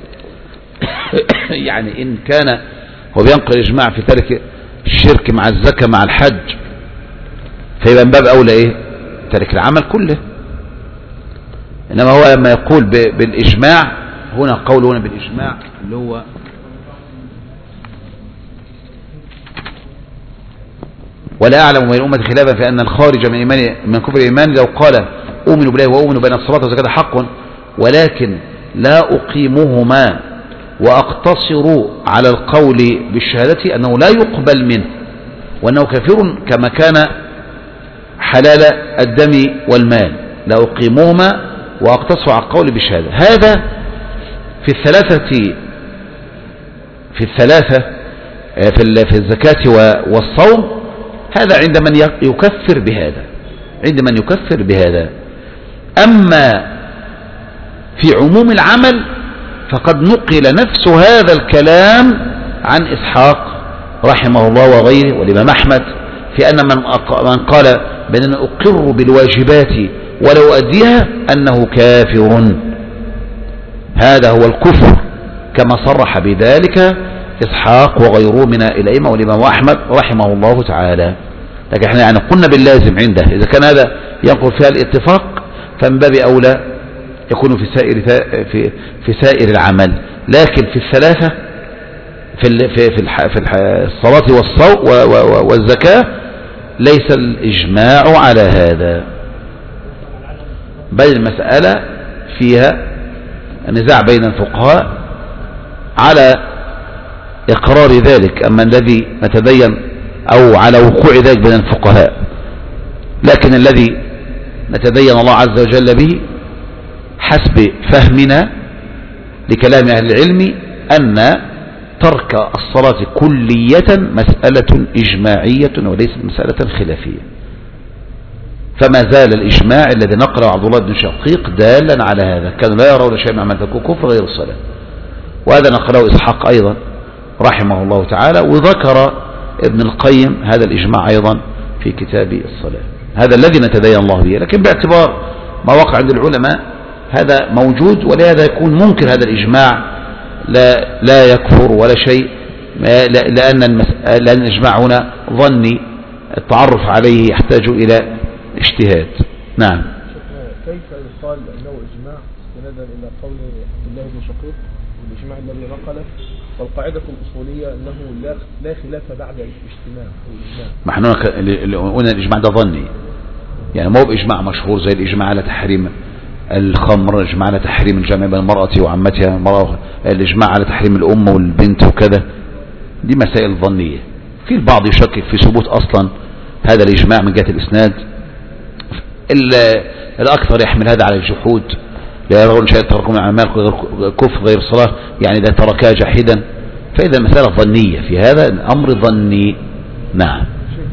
يعني إن كان هو بينقل إجماع في ترك الشرك مع الزكاة مع الحج، فيبقى من باب أولى إيه؟ ترك العمل كله. إنما هو لما يقول بالإجماع، هنا قول هنا بالإجماع اللي هو ولا أعلم بين الأمة خلافا في أن الخارج من إيمان من كفر الإيمان لو قال أؤمن بالله وأؤمن بأن الصلاة والزكاة حق، ولكن لا أقيمهما وأقتصر على القول بالشهادة، أنه لا يقبل منه، وأنه كافر كما كان حلال الدم والمال. لا أقيمهما وأقتصر على القول بالشهادة. هذا في الثلاثة في الثلاثة في الزكاة والصوم، هذا عند من يكفر بهذا عند من يكفر بهذا. أما في عموم العمل فقد نقل نفس هذا الكلام عن إسحاق رحمه الله وغيره والإمام أحمد، في أن من من قال بأننا أقر بالواجبات ولو أديها أنه كافر. هذا هو الكفر كما صرح بذلك إسحاق وغيره من الأئمة والإمام أحمد رحمه الله تعالى. لكن احنا يعني قلنا باللازم عنده، إذا كان هذا ينقل فيها الاتفاق فمن باب أولى يكون في سائر في في سائر العمل. لكن في الثلاثة في في في الصلاة والصوم والزكاة ليس الإجماع على هذا، بل المسألة فيها نزاع بين الفقهاء على إقرار ذلك، أما الذي نتبين أو على وقوع ذلك بين الفقهاء. لكن الذي نتبين الله عز وجل به حسب فهمنا لكلام أهل العلم أن ترك الصلاة كلية مسألة إجماعية وليست مسألة خلافية. فما زال الإجماع الذي نقله عبد الله بن شقيق دالا على هذا، كانوا لا يرون شيئا مع كفر غير الصلاة. وهذا نقله إسحاق أيضا رحمه الله تعالى، وذكر ابن القيم هذا الإجماع أيضا في كتاب الصلاة. هذا الذي نتدين الله به، لكن باعتبار ما وقع عند العلماء هذا موجود، ولهذا يكون ممكن هذا الإجماع لا, لا يكفر ولا شيء، لأن, لأن الإجماع هنا ظني، التعرف عليه يحتاج إلى اجتهاد. نعم. كيف يقال أنه إجماع استنادا إلى قول عبد الله بن شقيق والإجماع الذي نقله، والقاعدة الأصولية أنه لا لا خلاف بعد الاجتماع أو الإجماع؟ ما احنا قلنا الإجماع ده ظني، يعني مو بإجماع مشهور زي الإجماع على تحريم الخمر، الإجماع على تحريم الجمع بين المرأة وعمتها، الإجماع على تحريم الأم والبنت وكذا. دي مسائل ظنية. في البعض يشكك في ثبوت أصلا هذا الإجماع من جهة الإسناد، الأكثر يحمل هذا على الجحود، لا يرون شيء تركوا عن المال كفر غير الصلاة، يعني ده تركها جاحدا. فإذا المسألة ظنية، في هذا الأمر ظني. نعم.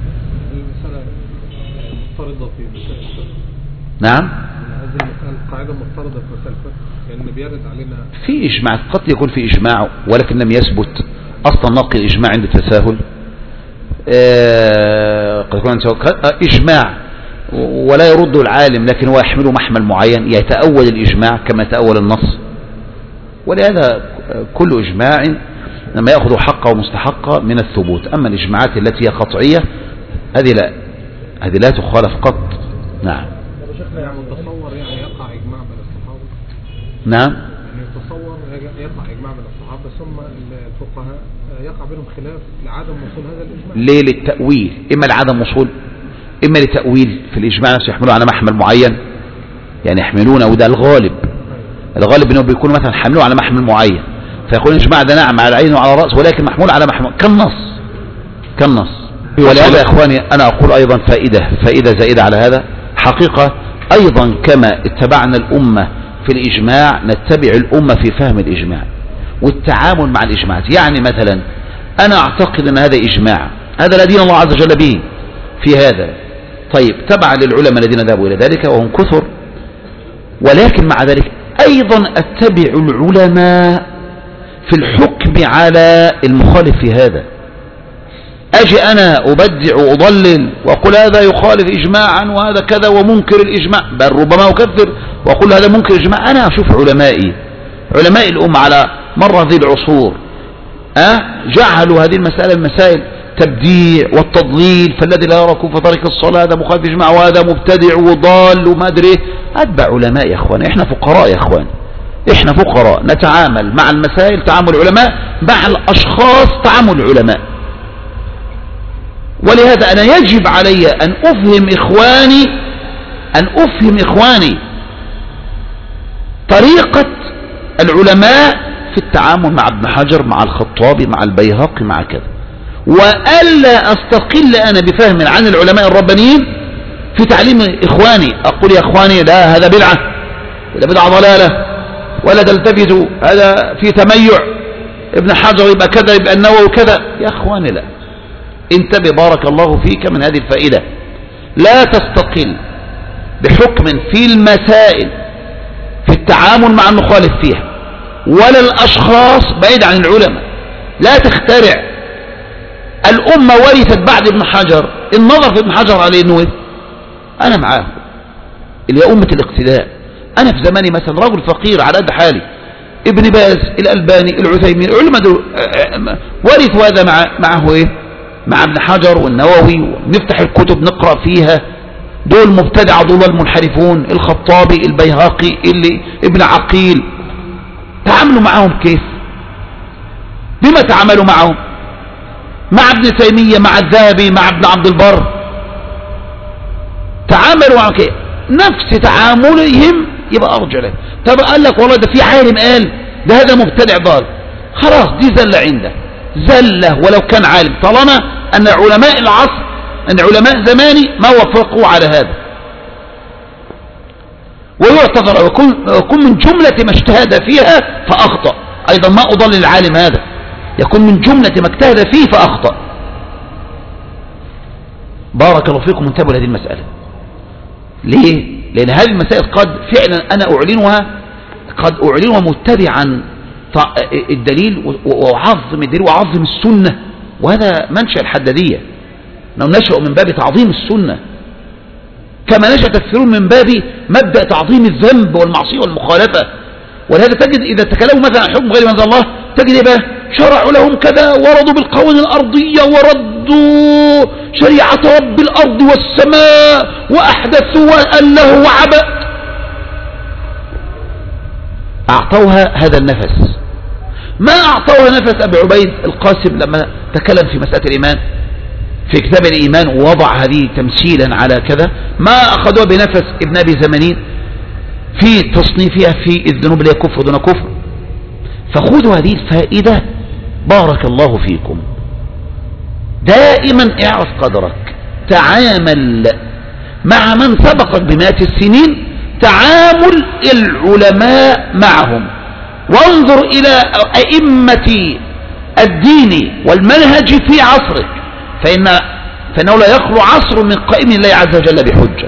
نعم. القاعدة مفترضة في مسألة لأن بيرد علينا في إجماع، قد يكون في إجماع ولكن لم يثبت أصلا نقل الإجماع عند التساهل. آه قد يكون إجماع ولا يرد العالم، لكن هو يحمله محمل معين، يتأول الإجماع كما يتأول النص. ولهذا كل إجماع لما يأخذ حقه ومستحقه من الثبوت. أما الإجماعات التي هي قطعية هذه لا هذه لا تخالف قط. نعم. يعني تصور يعني يقع إجماع بين الصحابة. نعم. يعني تصور يقع إجماع بين الصحابة ثم الفقهاء يقع بينهم خلاف لعدم وصول هذا الإجماع. ليه؟ للتأويل، إما لعدم وصول، إما لتأويل في الإجماع نفسه، يحملون على محمل معين، يعني يحملونه، وده الغالب. الغالب انه بيكون مثلا حملوه على محمل معين، فيقول الإجماع ده نعم على العين وعلى الرأس، ولكن محمول على محمل كالنص كالنص. ولهذا يا إخواني أنا أقول أيضا فائدة فائدة زائدة على هذا، حقيقة أيضا كما اتبعنا الأمة في الإجماع نتبع الأمة في فهم الإجماع والتعامل مع الإجماعات. يعني مثلا أنا أعتقد أن هذا إجماع، هذا لا دين الله عز وجل به في هذا، طيب تبع للعلماء الذين ذهبوا إلى ذلك وهم كثر، ولكن مع ذلك أيضا أتبع العلماء في الحكم على المخالف في هذا. أجي أنا أبدع وأضلل وأقول هذا يخالف إجماعا وهذا كذا ومنكر الإجماع، بل ربما أكثر وأقول هذا منكر الإجماع. أنا أشوف علمائي علماء الأمة على مر هذه العصور أه؟ جعلوا هذه المسألة المسائل تبديع والتضليل، فالذي لا يرى في طريق الصلاة هذا مخالف إجماع وهذا مبتدع وضال وما أدري. أتبع علماء يا أخوان، إحنا فقراء يا أخوان، إحنا فقراء نتعامل مع المسائل تعامل العلماء، مع الأشخاص تعامل العلماء. ولهذا أنا يجب علي أن أفهم إخواني أن أفهم إخواني طريقة العلماء في التعامل مع ابن حجر مع الخطابي مع البيهقي مع كذا، وألا أستقل أنا بفهم عن العلماء الربانيين في تعليم إخواني. أقول يا إخواني لا هذا بدعة ولا بدعة ضلالة ولا تلتفتوا هذا في تميع، ابن حجر يبقى كذا يبقى النووي كذا. يا إخواني لا، انتبه بارك الله فيك من هذه الفائدة، لا تستقل بحكم في المسائل في التعامل مع المخالف فيها ولا الأشخاص بعيد عن العلماء. لا تخترع. الأمة ورثت بعد ابن حجر النظر في ابن حجر عليه انه أنا معاه اللي هي أمة الاقتداء. أنا في زماني مثلا رجل فقير على قد حالي، ابن باز الألباني العثيمين العلماء دول ورثوا هذا مع معه ايه مع ابن حجر والنووي، ونفتح الكتب نقرأ فيها، دول مبتدع ضلال منحرفون، الخطابي البيهقي اللي ابن عقيل. تعاملوا معهم كيف؟ بما تعاملوا معهم مع ابن تيمية مع الذهبي مع ابن عبد البر، تعاملوا معهم كيف؟ نفس تعاملهم يبقى أرجع له. طب قال لك والله ده في عالم قال ده هذا مبتدع ضال، خلاص دي زلة عنده زلة ولو كان عالم، طالما أن علماء العصر أن علماء زماني ما وفقوا على هذا، ويعتذر ويكون من جملة ما اجتهد فيها فأخطأ. أيضا ما أضل العالم هذا، يكون من جملة ما اجتهد فيه فأخطأ. بارك الله فيكم، انتبهوا لهذه المسألة. ليه؟ لأن هذه المسائل قد فعلا أنا أعلنها قد أعلنها متبعا الدليل وأعظم الدليل وأعظم السنة، وهذا منشأ الحدادية، أنه نشأ من باب تعظيم السنة كما نشأ تكفرون من باب مبدأ تعظيم الذنب والمعصية والمخالفة. ولهذا تجد إذا تكلموا مثلا عن حكم غير من الله تجد إيه بقى؟ شرعوا لهم كذا ورضوا بالقوانين الأرضية وردوا شريعة رب الأرض والسماء وأحدثوا وأله وعبأ، أعطوها هذا النفس. ما أعطوها نفس أبي عبيد القاسم لما تكلم في مسألة الإيمان في كتاب الإيمان ووضع هذه تمثيلا على كذا، ما أخذوها بنفس ابن أبي زمانين في تصنيفها في الذنوب اللي هي كفر دون كفر. فخذوا هذه الفائدة بارك الله فيكم. دائما اعرف قدرك، تعامل مع من سبقك بمئات السنين تعامل العلماء معهم، وانظر إلى أئمة الدين والمنهج في عصرك، فإن فإنه لا يخلو عصر من قائم الله عز وجل بحجة.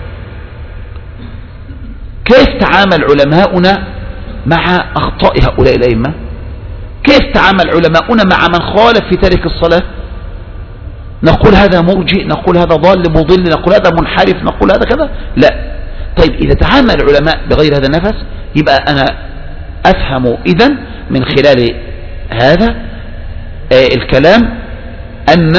كيف تعامل علماؤنا مع أخطاء هؤلاء الأئمة؟ كيف تعامل علماؤنا مع من خالف في تارك الصلاة؟ نقول هذا مرجئ، نقول هذا ضال مضل، نقول هذا منحرف، نقول هذا كذا؟ لا. طيب إذا تعامل العلماء بغير هذا النفس يبقى أنا أفهم إذن من خلال هذا آه الكلام أن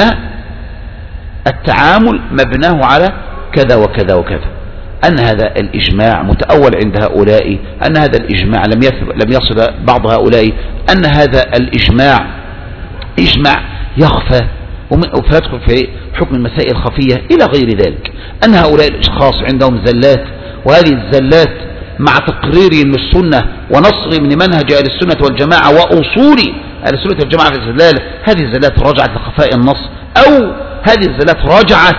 التعامل مبناه على كذا وكذا وكذا، أن هذا الإجماع متأول عند هؤلاء، أن هذا الإجماع لم لم يصل بعض هؤلاء، أن هذا الإجماع إجماع يخفى وفيدخل في حكم المسائل الخفية إلى غير ذلك، أن هؤلاء الأشخاص عندهم زلات، وهذه الزلات مع تقريرهم للسنة ونصرهم لمنهج أهل السنة والجماعة وأصول أهل السنة والجماعة في الزلال، هذه الزلات رجعت لخفاء النص، أو هذه الزلات رجعت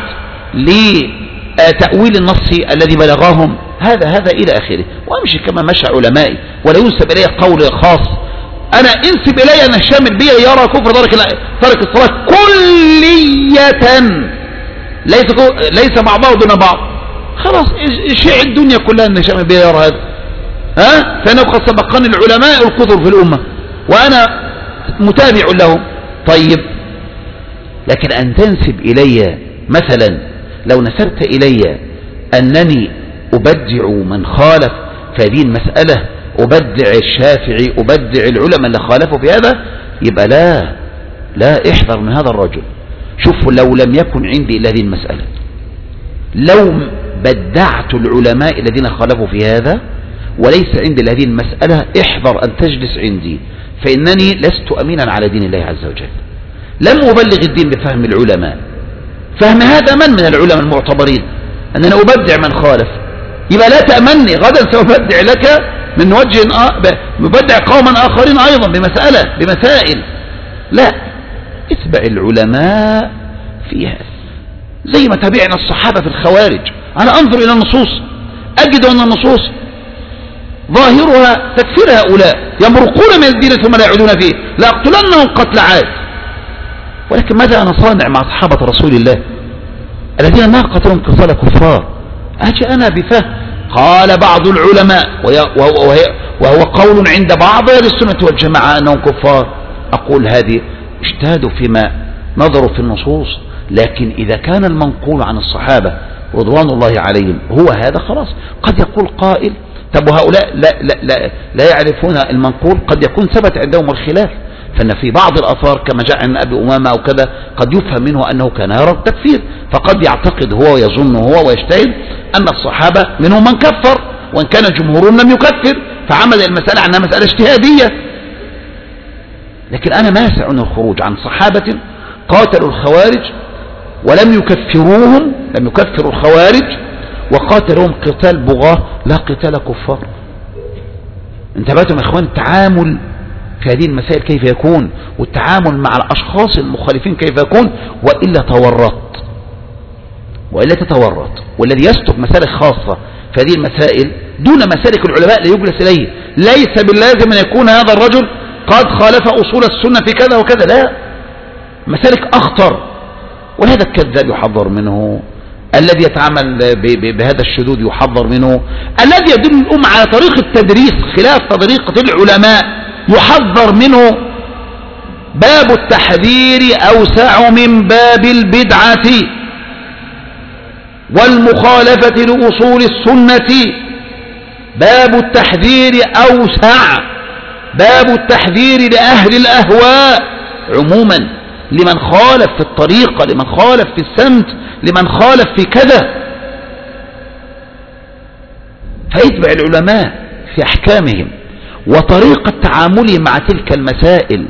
لتأويل النص الذي بلغهم، هذا هذا إلى آخره. وأمشي كما مشى علمائي، ولا ينسب إلي قول خاص، أنا انسب إلي أن الشامل بي يرى كفر ترك الصلاة كلية، ليس ليس بعضه دون بعض، خلاص شيء الدنيا كلها أن الشامل بي يرى هذا، ها فأنا قد سبقني العلماء الكثر في الأمة وأنا متابع لهم. طيب لكن أن تنسب إلي مثلا، لو نسبت إلي أنني أبدع من خالف في هذه المسألة، أبدع الشافعي، أبدع العلماء اللي خالفوا في هذا، يبقى لا لا احذر من هذا الرجل. شوفوا لو لم يكن عندي إلا هذه المسألة، لو بدعت العلماء الذين خالفوا في هذا وليس عندي إلا هذه المسألة، احذر أن تجلس عندي، فإنني لست أمينا على دين الله عز وجل. لم أبلغ الدين بفهم العلماء، فهم هذا من من العلماء المعتبرين، أن أنا أبدع من خالف، يبقى لا تأمني غدا سأبدع لك من وجه مبدع قوما آخرين أيضا بمسألة بمسائل. لا، اتبع العلماء في هذا، زي ما تابعنا الصحابة في الخوارج. أنا أنظر إلى النصوص أجد أن النصوص ظاهرها تكفير هؤلاء، يمرقون من الدين ثم لا يعودون فيه، لا أقتلنهم قتل عاد. ولكن ماذا أنا صانع مع صحابة رسول الله الذين ما قتلهم قتال كفار؟ أجي أنا بفهم قال بعض العلماء، وهو قول عند بعض أهل السنة والجماعة أنهم كفار، أقول هذه اجتهدوا فيما نظروا في النصوص، لكن إذا كان المنقول عن الصحابة رضوان الله عليهم هو هذا خلاص. قد يقول قائل طب وهؤلاء لا, لا, لا, لا يعرفون المنقول، قد يكون ثبت عندهم الخلاف، فإن في بعض الآثار كما جاء عن أبي أمامة أو كذا قد يفهم منه أنه كان يرى التكفير، فقد يعتقد هو ويظن هو ويجتهد أن الصحابة منهم من كفر، وإن كان جمهورهم لم يكفر، فعمل المسألة عنها مسألة اجتهادية. لكن أنا ماسع عن الخروج عن صحابة قاتلوا الخوارج ولم يكفروهم، لم يكفروا الخوارج وقاتلهم قتال بغاة لا قتال كفار. انتبهتم يا اخوان؟ التعامل في هذه المسائل كيف يكون، والتعامل مع الأشخاص المخالفين كيف يكون، وإلا تورط وإلا تتورط. والذي يسلك مسالك خاصة في هذه المسائل دون مسالك العلماء لا يجلس إليه، ليس باللازم أن يكون هذا الرجل قد خالف أصول السنة في كذا وكذا، لا، مسالك أخطر. وهذا الكذاب يحذر منه، الذي يتعامل بهذا الشذوذ يحذر منه، الذي يدل الأمة على طريق التدريس خلاف طريقة العلماء يحذر منه. باب التحذير أوسع من باب البدعة والمخالفة لأصول السنة. باب التحذير أوسع، باب التحذير لأهل الأهواء عموما، لمن خالف في الطريقة، لمن خالف في السمت، لمن خالف في كذا، فيتبع العلماء في أحكامهم وطريقة تعاملهم مع تلك المسائل.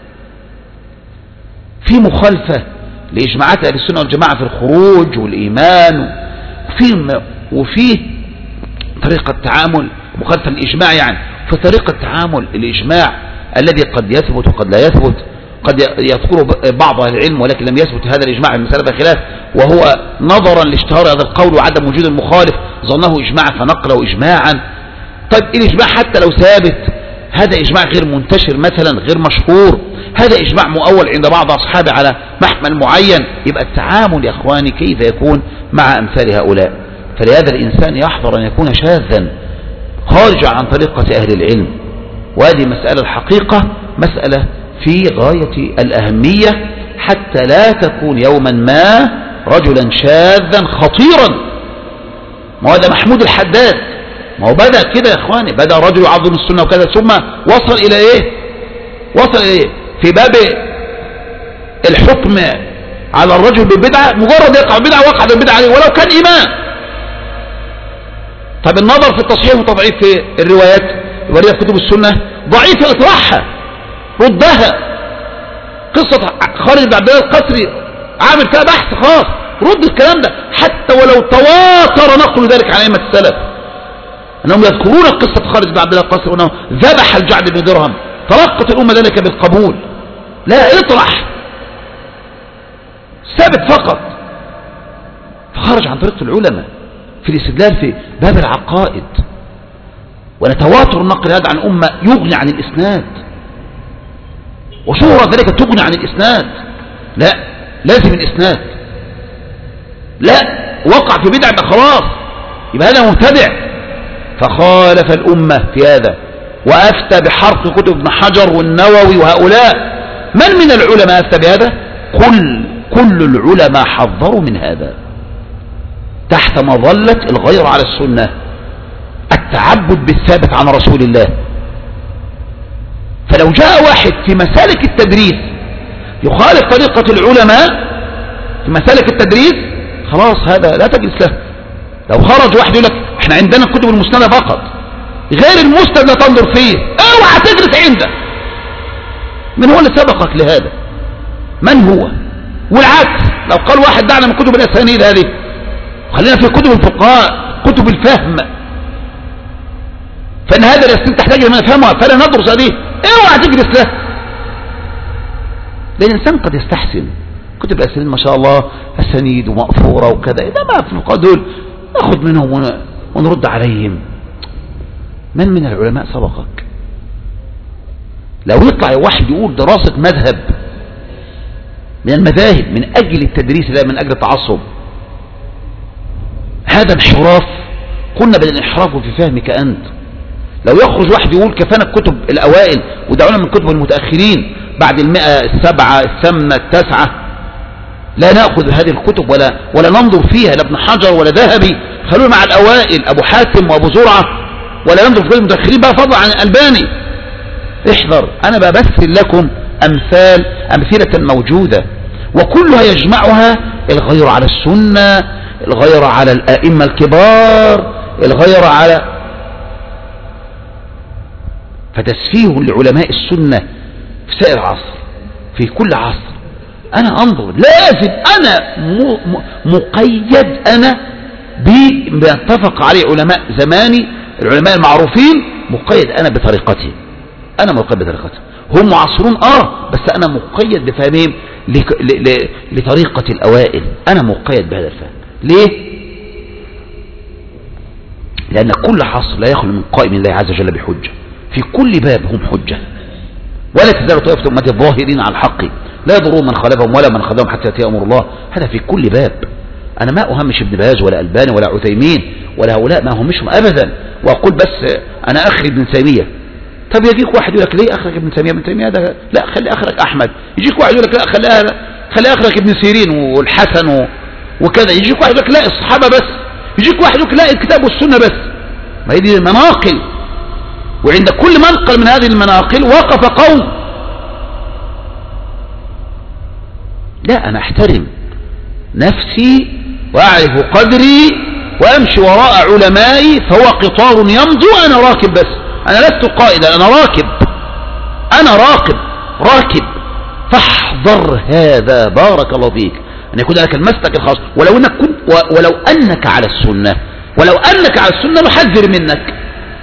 في مخالفة لإجماعات أهل السنة والجماعة في الخروج والإيمان، وفي وفيه طريقة تعامل مخالفة الإجماع، يعني في طريقة تعامل الإجماع الذي قد يثبت وقد لا يثبت، قد يذكر بعض أهل العلم ولكن لم يثبت هذا الإجماع في المسألة بخلاف، وهو نظرا لاشتهار هذا القول وعدم وجود المخالف ظنه إجماعا فنقله إجماعا. طيب الإجماع حتى لو ثابت هذا إجماع غير منتشر مثلا، غير مشهور، هذا إجماع مؤول عند بعض أصحابه على محمل معين، يبقى التعامل يا أخواني كيف يكون مع أمثال هؤلاء؟ فلهذا الإنسان يحذر أن يكون شاذا خارجا عن طريقة أهل العلم. وهذه مسألة الحقيقة مسألة في غاية الأهمية، حتى لا تكون يوما ما رجلا شاذا خطيرا. ما هو ده محمود الحداد، ما هو بدأ كده يا اخواني، بدأ رجل يعظم السنة وكذا، ثم وصل الى ايه؟ وصل الى ايه؟ في باب الحكم على الرجل بالبدعة، مجرد يقع بدعة وقع بالبدعة عليه ولو كان إمام. طب النظر في التصحيح وتضعيف في الروايات الواردة في كتب السنة ضعيفة، اطرحها ردها. قصة خالد بن عبد الله القسري عامل فيها بحث خاص، رد الكلام ده حتى ولو تواتر نقل ذلك عن أئمة السلف أنهم يذكرون قصة خالد بن عبد الله القسري وأنه ذبح الجعد بن درهم، تلقت الأمة ذلك بالقبول. لا، اطرح، ثابت فقط. فخرج عن طريقة العلماء في الاستدلال في باب العقائد، ونتواتر النقل هذا عن الأمة يغني عن الإسناد، وشهرة ذلك تغني عن الإسناد. لا، لازم الإسناد. لا، وقع في بدع يبقى خلاص، يبقى هذا مبتدع. فخالف الأمة في هذا، وأفتى بحرق كتب ابن حجر والنووي وهؤلاء. من من العلماء أفتى بهذا؟ كل كل العلماء حذروا من هذا تحت مظلة الغير على السنة، التعبد بالثابت عن رسول الله. فلو جاء واحد في مسالك التدريس يخالف طريقة العلماء في مسالك التدريس، خلاص هذا لا تجلس له. لو خرج واحد يقول لك احنا عندنا الكتب المسندة فقط، غير المسند لا تنظر فيه، اوعى تجلس عنده. من هو اللي سبقك لهذا؟ من هو؟ والعكس، لو قال واحد دعنا من كتب الأسانيد هذه خلينا في كتب الفقهاء، كتب الفهم، فإن هذا الأسانيد تحتاج لما نفهمها فلا ندرس هذه، اوعى تجلس له. لأن الإنسان قد يستحسن كتب الأسانيد ما شاء الله أسانيد ومأثورة وكذا، إذا ما في الفقهاء دول ناخذ منهم ونرد عليهم. من من العلماء سبقك؟ لو يطلع واحد يقول دراسة مذهب من المذاهب من أجل التدريس لا من أجل التعصب، هذا انحراف. قلنا بل الانحراف في فهمك أنت. لو يخرج واحد يقول كفانا الكتب الأوائل ودعونا من كتب المتأخرين بعد المئة السبعة الثامنة التاسعة، لا نأخذ هذه الكتب ولا ولا ننظر فيها، لا ابن حجر ولا ذهبي، خلونا مع الأوائل أبو حاتم وأبو زرعة، ولا ننظر في المتأخرين بقى فضلا عن الألباني. احذر، أنا بمثل لكم أمثال أمثلة موجودة وكلها يجمعها الغير على السنة، الغير على الأئمة الكبار، الغير على فتسفيه لعلماء السنة في سائر عصر، في كل عصر. أنا أنظر، لازم أنا مقيد أنا بما اتفق عليه علماء زماني العلماء المعروفين، مقيد أنا بطريقتهم، أنا مقيد بطريقتهم. هم معاصرون اه بس انا مقيد بفهمهم لطريقة الاوائل، انا مقيد بهذا الفهم. ليه؟ لان كل عصر لا يخلو من قائم الله عز وجل بحجة، في كل باب هم حجة، ولا تزال طائفة امتي الظاهرين على الحق لا يضرون من خالفهم ولا من خذلهم حتى يأتي امر الله. هذا في كل باب. انا ما اهمش ابن باز ولا الباني ولا عثيمين ولا هؤلاء، ما اهمشهم ابدا، واقول بس انا اخرج ابن تيمية. طب يجيك واحد يقول لك ليه اخرج ابن تيمية؟ ابن تيمية ده لا، خلي اخرج احمد. يجيك واحد يقول لك لا، خلي خلي اخرج ابن سيرين والحسن و... وكذا. يجيك واحد يقول لك لا الصحابة بس. يجيك واحد يقول لك لا الكتاب والسنة بس. ما هي دي مناقل، وعند كل منقل من هذه المناقل وقف قوم. لا، انا احترم نفسي واعرف قدري وامشي وراء علمائي، فهو قطار يمضي وانا راكب. بس انا لست قائدا، انا راكب، انا راكب راكب. فاحذر هذا بارك الله فيك ان يكون لك المسلك الخاص، ولو انك كنت ولو انك على السنة ولو انك على السنة نحذر منك،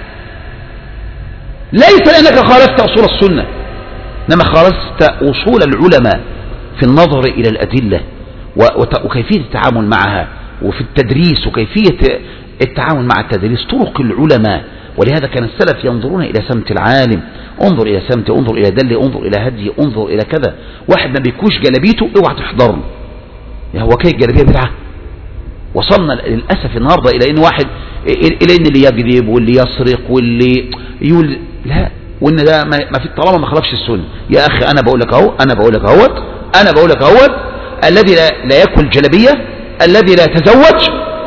ليس لانك خالفت اصول السنة، انما خالفت اصول العلماء في النظر الى الادلة وكيفية التعامل معها، وفي التدريس وكيفية التعامل مع التدريس، طرق العلماء. ولهذا كان السلف ينظرون إلى سمت العالم، انظر إلى سمته، انظر إلى دله، انظر إلى هديه، انظر إلى كذا. واحد ما بيكوش جلبيته اوعى تحضر له، يا هو كي الجلبية بدعة. وصلنا للأسف النهاردة إلى إن واحد إلى إن اللي يكذب واللي يسرق واللي يقول لا، وإن ده ما في طالما ما خلفش السنة. يا أخي أنا بقول لك أهو، أنا بقول لك أهوت أنا بقول لك هو الذي لا, لا يأكل جلبية، الذي لا يتزوج،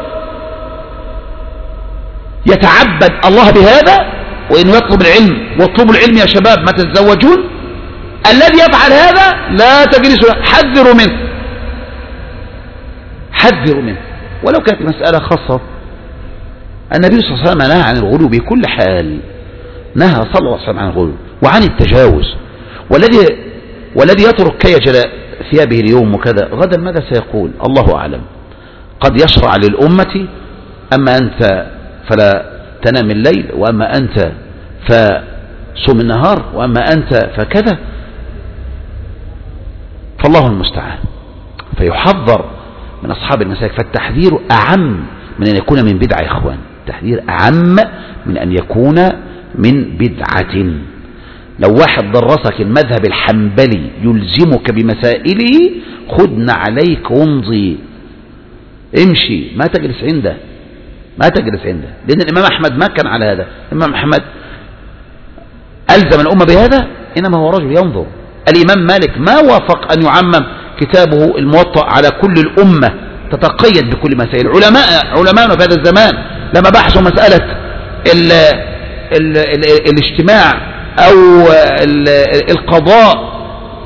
يتعبد الله بهذا وإنه يطلب العلم، واطلبوا العلم يا شباب ما تتزوجون. الذي يفعل هذا لا تجلسوا، حذروا منه، حذروا منه. ولو كانت مسألة خاصة، النبي صلى الله عليه وسلم نهى عن الغلو بكل حال، نهى صلى الله عليه وسلم عن الغلو وعن التجاوز. والذي والذي يترك كي يجل ثيابه اليوم وكذا غدا ماذا سيقول الله أعلم. قد يشرع للأمة أما أنت فلا تنام الليل، وأما أنت فصوم النهار، وأما أنت فكذا، فالله المستعان. فيحذر من أصحاب المساجد، فالتحذير أعم من أن يكون من بدعة يا إخوان، التحذير أعم من أن يكون من بدعة. لو واحد درسك المذهب الحنبلي يلزمك بمسائله، خدنا عليك وامضي، امشي، ما تجلس عنده، ما تجلس عنده. لأن الإمام أحمد ما كان على هذا. الإمام أحمد ألزم الأمة بهذا، إنما هو رجل ينظر. الإمام مالك ما وافق أن يعمم كتابه الموطأ على كل الأمة تتقيد بكل مسائل. علماء علماء في هذا الزمان لما بحثوا مسألة ال ال ال الاجتماع أو ال القضاء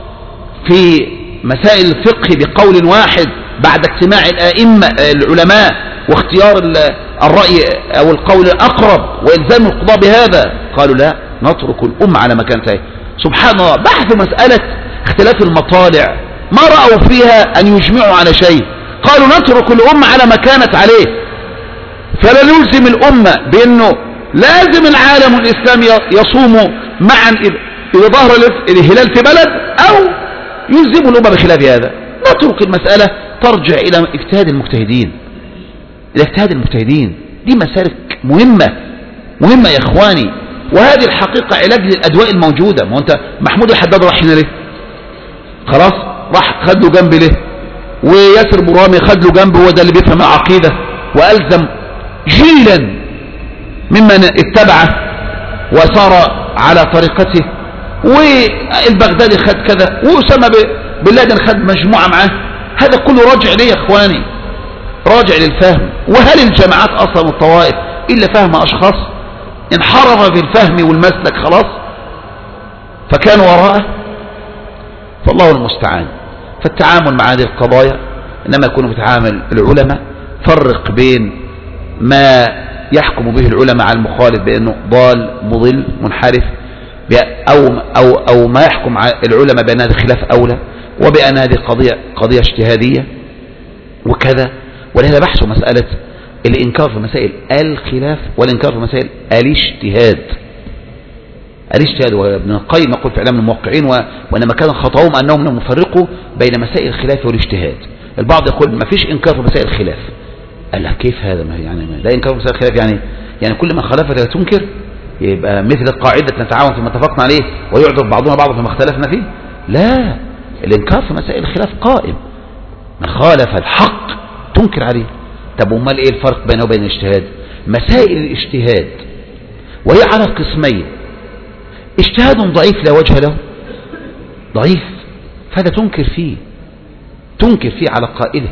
في مسائل الفقه بقول واحد بعد اجتماع الأئمة العلماء واختيار الرأي أو القول الأقرب وإلزام القضاء بهذا، قالوا لا، نترك الأمة على مكانتها. سبحان الله، بحثوا مسألة اختلاف المطالع ما رأوا فيها أن يجمعوا على شيء، قالوا نترك الأمة على ما كانت عليه. فلا نلزم الأمة بأنه لازم العالم الإسلامي يصوم معا إذا ظهر الهلال في بلد، أو يلزم الأمة بخلاف هذا. نترك المسألة ترجع إلى اجتهاد المجتهدين، إلى اجتهاد المجتهدين. دي مسالك مهمة مهمة يا إخواني، وهذه الحقيقة علاج للأدواء الموجودة. ما أنت محمود الحداد راح هنا ليه؟ خلاص راح خد له جنب ليه؟ وياسر برامي خد له جنب، هو ده اللي بيفهم العقيدة، وألزم جيلا ممن اتبعه وصار على طريقته. والبغدادي خد كذا، وأسامة بن لادن خد مجموعة معاه. هذا كله راجع ليه يا إخواني؟ راجع للفهم. وهل الجماعات أصلا والطوائف إلا فهم أشخاص انحرف في الفهم والمسلك خلاص فكانوا وراءه؟ فالله المستعان. فالتعامل مع هذه القضايا إنما يكون بتعامل العلماء. فرق بين ما يحكم به العلماء على المخالف بأنه ضال مضل منحرف، أو, أو, أو ما يحكم العلماء بأن هذا خلاف أولى، وبأن هذه قضية, قضية اجتهادية وكذا. ولهذا بحثوا مسألة الإنكار في مسائل الخلاف والإنكار في مسائل الاجتهاد. الاجتهاد، وابن القيم يقول في إعلام الموقعين وإنما كان خطأهم أنهم لم يفرقوا بين مسائل الخلاف والاجتهاد. البعض يقول ما فيش إنكار في مسائل الخلاف. قال لك كيف هذا؟ ما يعني لا إنكار في مسائل الخلاف يعني يعني كل ما خالفت لا تنكر، يبقى مثل القاعدة نتعاون فيما اتفقنا عليه ويعذر بعضنا بعضا فيما اختلفنا فيه. لا، الإنكار في مسائل الخلاف قائم. من خالف الحق تنكر عليه. طب امال ايه الفرق بينه وبين الاجتهاد؟ مسائل الاجتهاد وهي على قسمين: اجتهاد ضعيف لا وجه له، ضعيف، فهذا تنكر فيه تنكر فيه على قائله.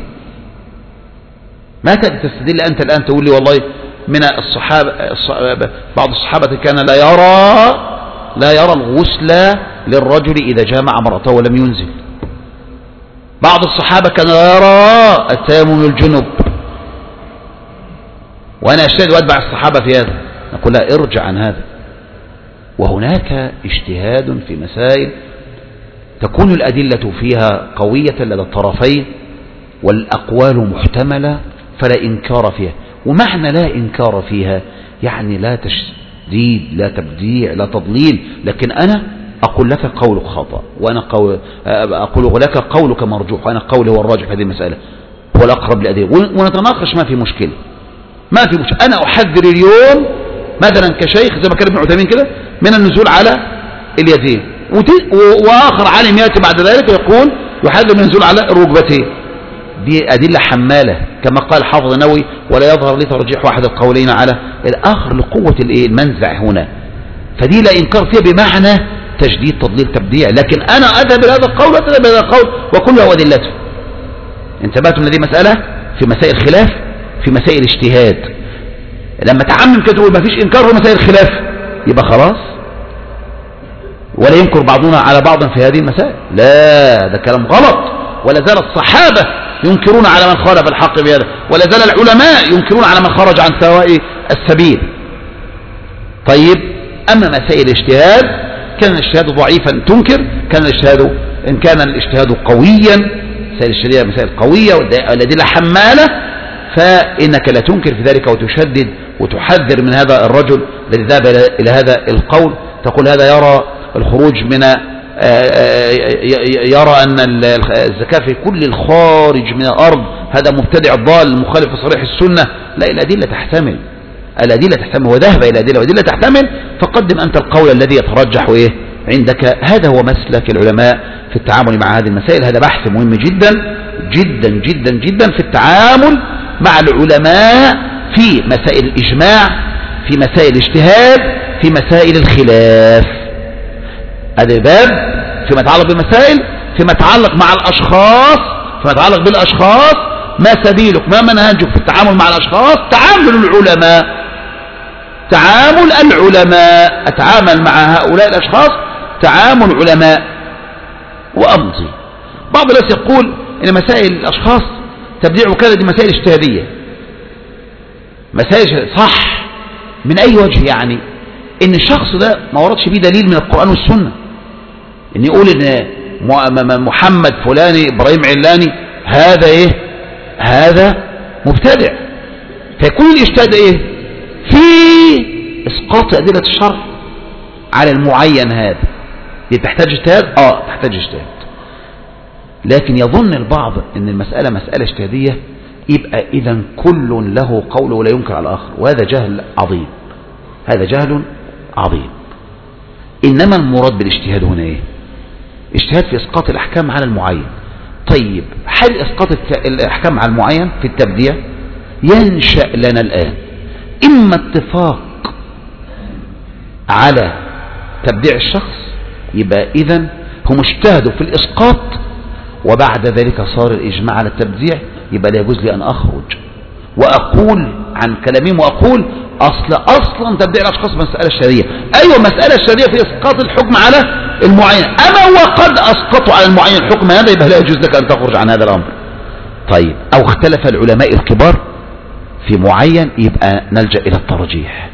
ما تستدل أنت الآن تقول لي والله من الصحابة, الصحابة بعض الصحابة كان لا يرى لا يرى الغسل للرجل إذا جامع امرأته ولم ينزل. بعض الصحابة كان لا يرى التيمم الجنب، وأنا أجتهد وأتبع الصحابة في هذا. نقول لا، ارجع عن هذا. وهناك اجتهاد في مسائل تكون الأدلة فيها قوية لدى الطرفين والأقوال محتملة فلا إنكار فيها. ومعنى لا إنكار فيها يعني لا تشديد لا تبديع لا تضليل، لكن أنا أقول لك قولك خطأ، وأنا قول أقول لك قولك مرجوح، وأنا قولي هو الراجح في هذه المسألة هو الأقرب لأدلة، ونتناقش ما في مشكلة ما في مشكلة. أنا أحذر اليوم مثلا كشيخ زي ما كان ابن عثيمين كده من النزول على اليدين، وآخر عالم يأتي بعد ذلك يقول يحذر من النزول على الركبتين. دي أدلة حمالة كما قال حافظ النووي: ولا يظهر لي ترجيح واحد القولين على الآخر لقوة المنزع هنا. فدي لا إنكار فيها بمعنى تجديد تضليل تبديع، لكن أنا أذهب إلى هذا القول وأذهب إلى هذا القول وكله أدلته. انتبهتم لهذه مسألة في مسائل خلاف، في مسائل اجتهاد. لما تعمم كده تقول ما فيش إنكار في مسائل خلاف يبقى خلاص، ولا ينكر بعضنا على بعض في هذه المسائل، لا ده كلام غلط. ولا زال الصحابة ينكرون على من خالف الحق بهذا، ولا زال العلماء ينكرون على من خرج عن سواء السبيل. طيب أما مسائل الاجتهاد كان الاجتهاد ضعيفا تنكر، كان الاجتهاد إن كان الاجتهاد قويا، مسائل الشريعة مسائل قوية والأدلة حمالة، فإنك لا تنكر في ذلك وتشدد وتحذر من هذا الرجل الذي ذهب إلى هذا القول. تقول هذا يرى الخروج من يرى أن الزكاة في كل الخارج من الأرض هذا مبتدع ضال مخالف صريح السنة. لا، الأدلة تحتمل، الأدلة تحتمل، وذهب إلى أدلة وأدلة تحتمل، فقدم أنت القول الذي يترجح إيه عندك. هذا هو مسلك العلماء في التعامل مع هذه المسائل. هذا بحث مهم جدا جدا جدا جدا في التعامل مع العلماء في مسائل الإجماع، في مسائل الاجتهاد، في مسائل الخلاف. هذا الباب فيما يتعلق بالمسائل، فيما يتعلق مع الأشخاص، فيما يتعلق بالأشخاص ما سبيلك، ما منهجك في التعامل مع الأشخاص. تعامل العلماء، تعامل العلماء، أتعامل مع هؤلاء الأشخاص تعامل علماء وأمضي. بعض الناس يقول إن مسائل الأشخاص تبديع وكذا دي مسائل اجتهادية. مسائل صح من أي وجه؟ يعني إن الشخص ده ما وردش فيه دليل من القرآن والسنة إن يقول إن محمد فلاني إبراهيم علاني هذا إيه؟ هذا مبتدع. فيكون الاجتهاد إيه؟ في إسقاط أدلة الشرع على المعين. هذا دي تحتاج اجتهاد؟ آه تحتاج اجتهاد. لكن يظن البعض إن المسألة مسألة اجتهادية يبقى إذن كل له قول ولا ينكر على الآخر، وهذا جهل عظيم، هذا جهل عظيم. إنما المراد بالاجتهاد هنا إيه؟ اجتهاد في إسقاط الأحكام على المعين. طيب هل إسقاط الأحكام على المعين في التبديع ينشأ لنا الآن إما اتفاق على تبديع الشخص، يبقى إذن هم اجتهدوا في الإسقاط وبعد ذلك صار الإجماع على التبديع، يبقى لا يجوز لي أن أخرج وأقول عن كلامهم وأقول أصل أصلا تبديع الأشخاص مسألة شرعية. أيوة مسألة شرعية في إسقاط الحكم على المعين، أما وقد أسقطوا على المعين الحكم هذا يبقى لا يجوز لك أن تخرج عن هذا الأمر. طيب أو اختلف العلماء الكبار في معين، يبقى نلجأ إلى الترجيح،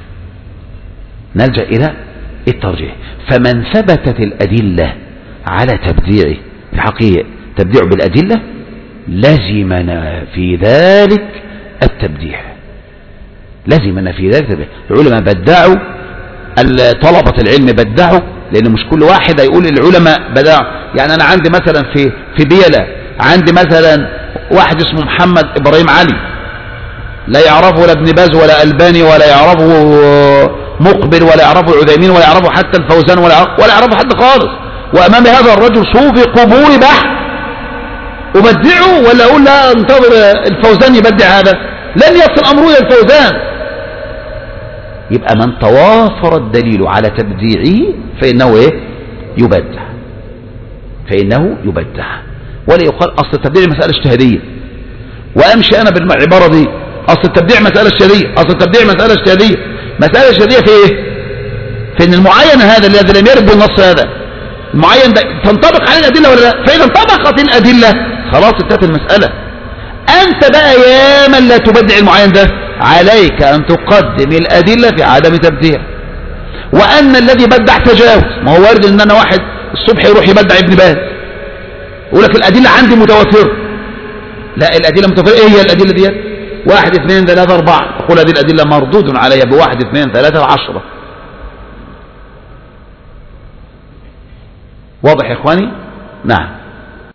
نلجأ إلى الترجيح. فمن ثبتت الأدلة على تبديعه في حقيقة تبديع بالأدلة لزمنا في ذلك التبديع، لزمنا في ذلك التبديع. العلماء بدعوا، طلبة العلم بدعوا، لأن مش كل واحد هيقول العلماء بدعوا. يعني أنا عندي مثلا في في بيلة عندي مثلا واحد اسمه محمد إبراهيم علي، لا يعرفه لا ابن باز ولا ألباني ولا يعرفه مقبل ولا يعرفه عثيمين ولا يعرفه حتى الفوزان ولا ولا يعرفه حد خالص، وأمام هذا الرجل صوفي قبور بحث أبدعه ولا أقول لا انتظر الفوزان يبدع؟ هذا لن يصل أمره إلى الفوزان. يبقى من توافر الدليل على تبديعه فإنه إيه؟ يبدع، فإنه يبدع. ولا يقال أصل التبديع مسألة اجتهادية وأمشي أنا بالعبارة دي أصل التبديع مسألة اجتهادية، أصل التبديع مسألة اجتهادية. مسألة اجتهادية في إيه؟ في إن المعين هذا الذي لم يرد بالنص هذا المعين ده تنطبق عليه الأدلة ولا لا؟ فإذا انطبقت الأدلة خلاص انتهت المسألة. أنت بقى يا من لا تبدع المعين ده عليك أن تقدم الأدلة في عدم تبديع. وأن الذي بدع تجاوز، ما هو وارد إن أنا واحد الصبح يروح يبدع ابن باز يقول لك الأدلة عندي متواترة. لا، الأدلة متواترة. إيه هي الأدلة ديت؟ واحد اثنين ثلاثة أربعة، أقول هذه الأدلة مردود علي بواحد اثنين ثلاثة عشرة. واضح يا إخواني؟ نعم.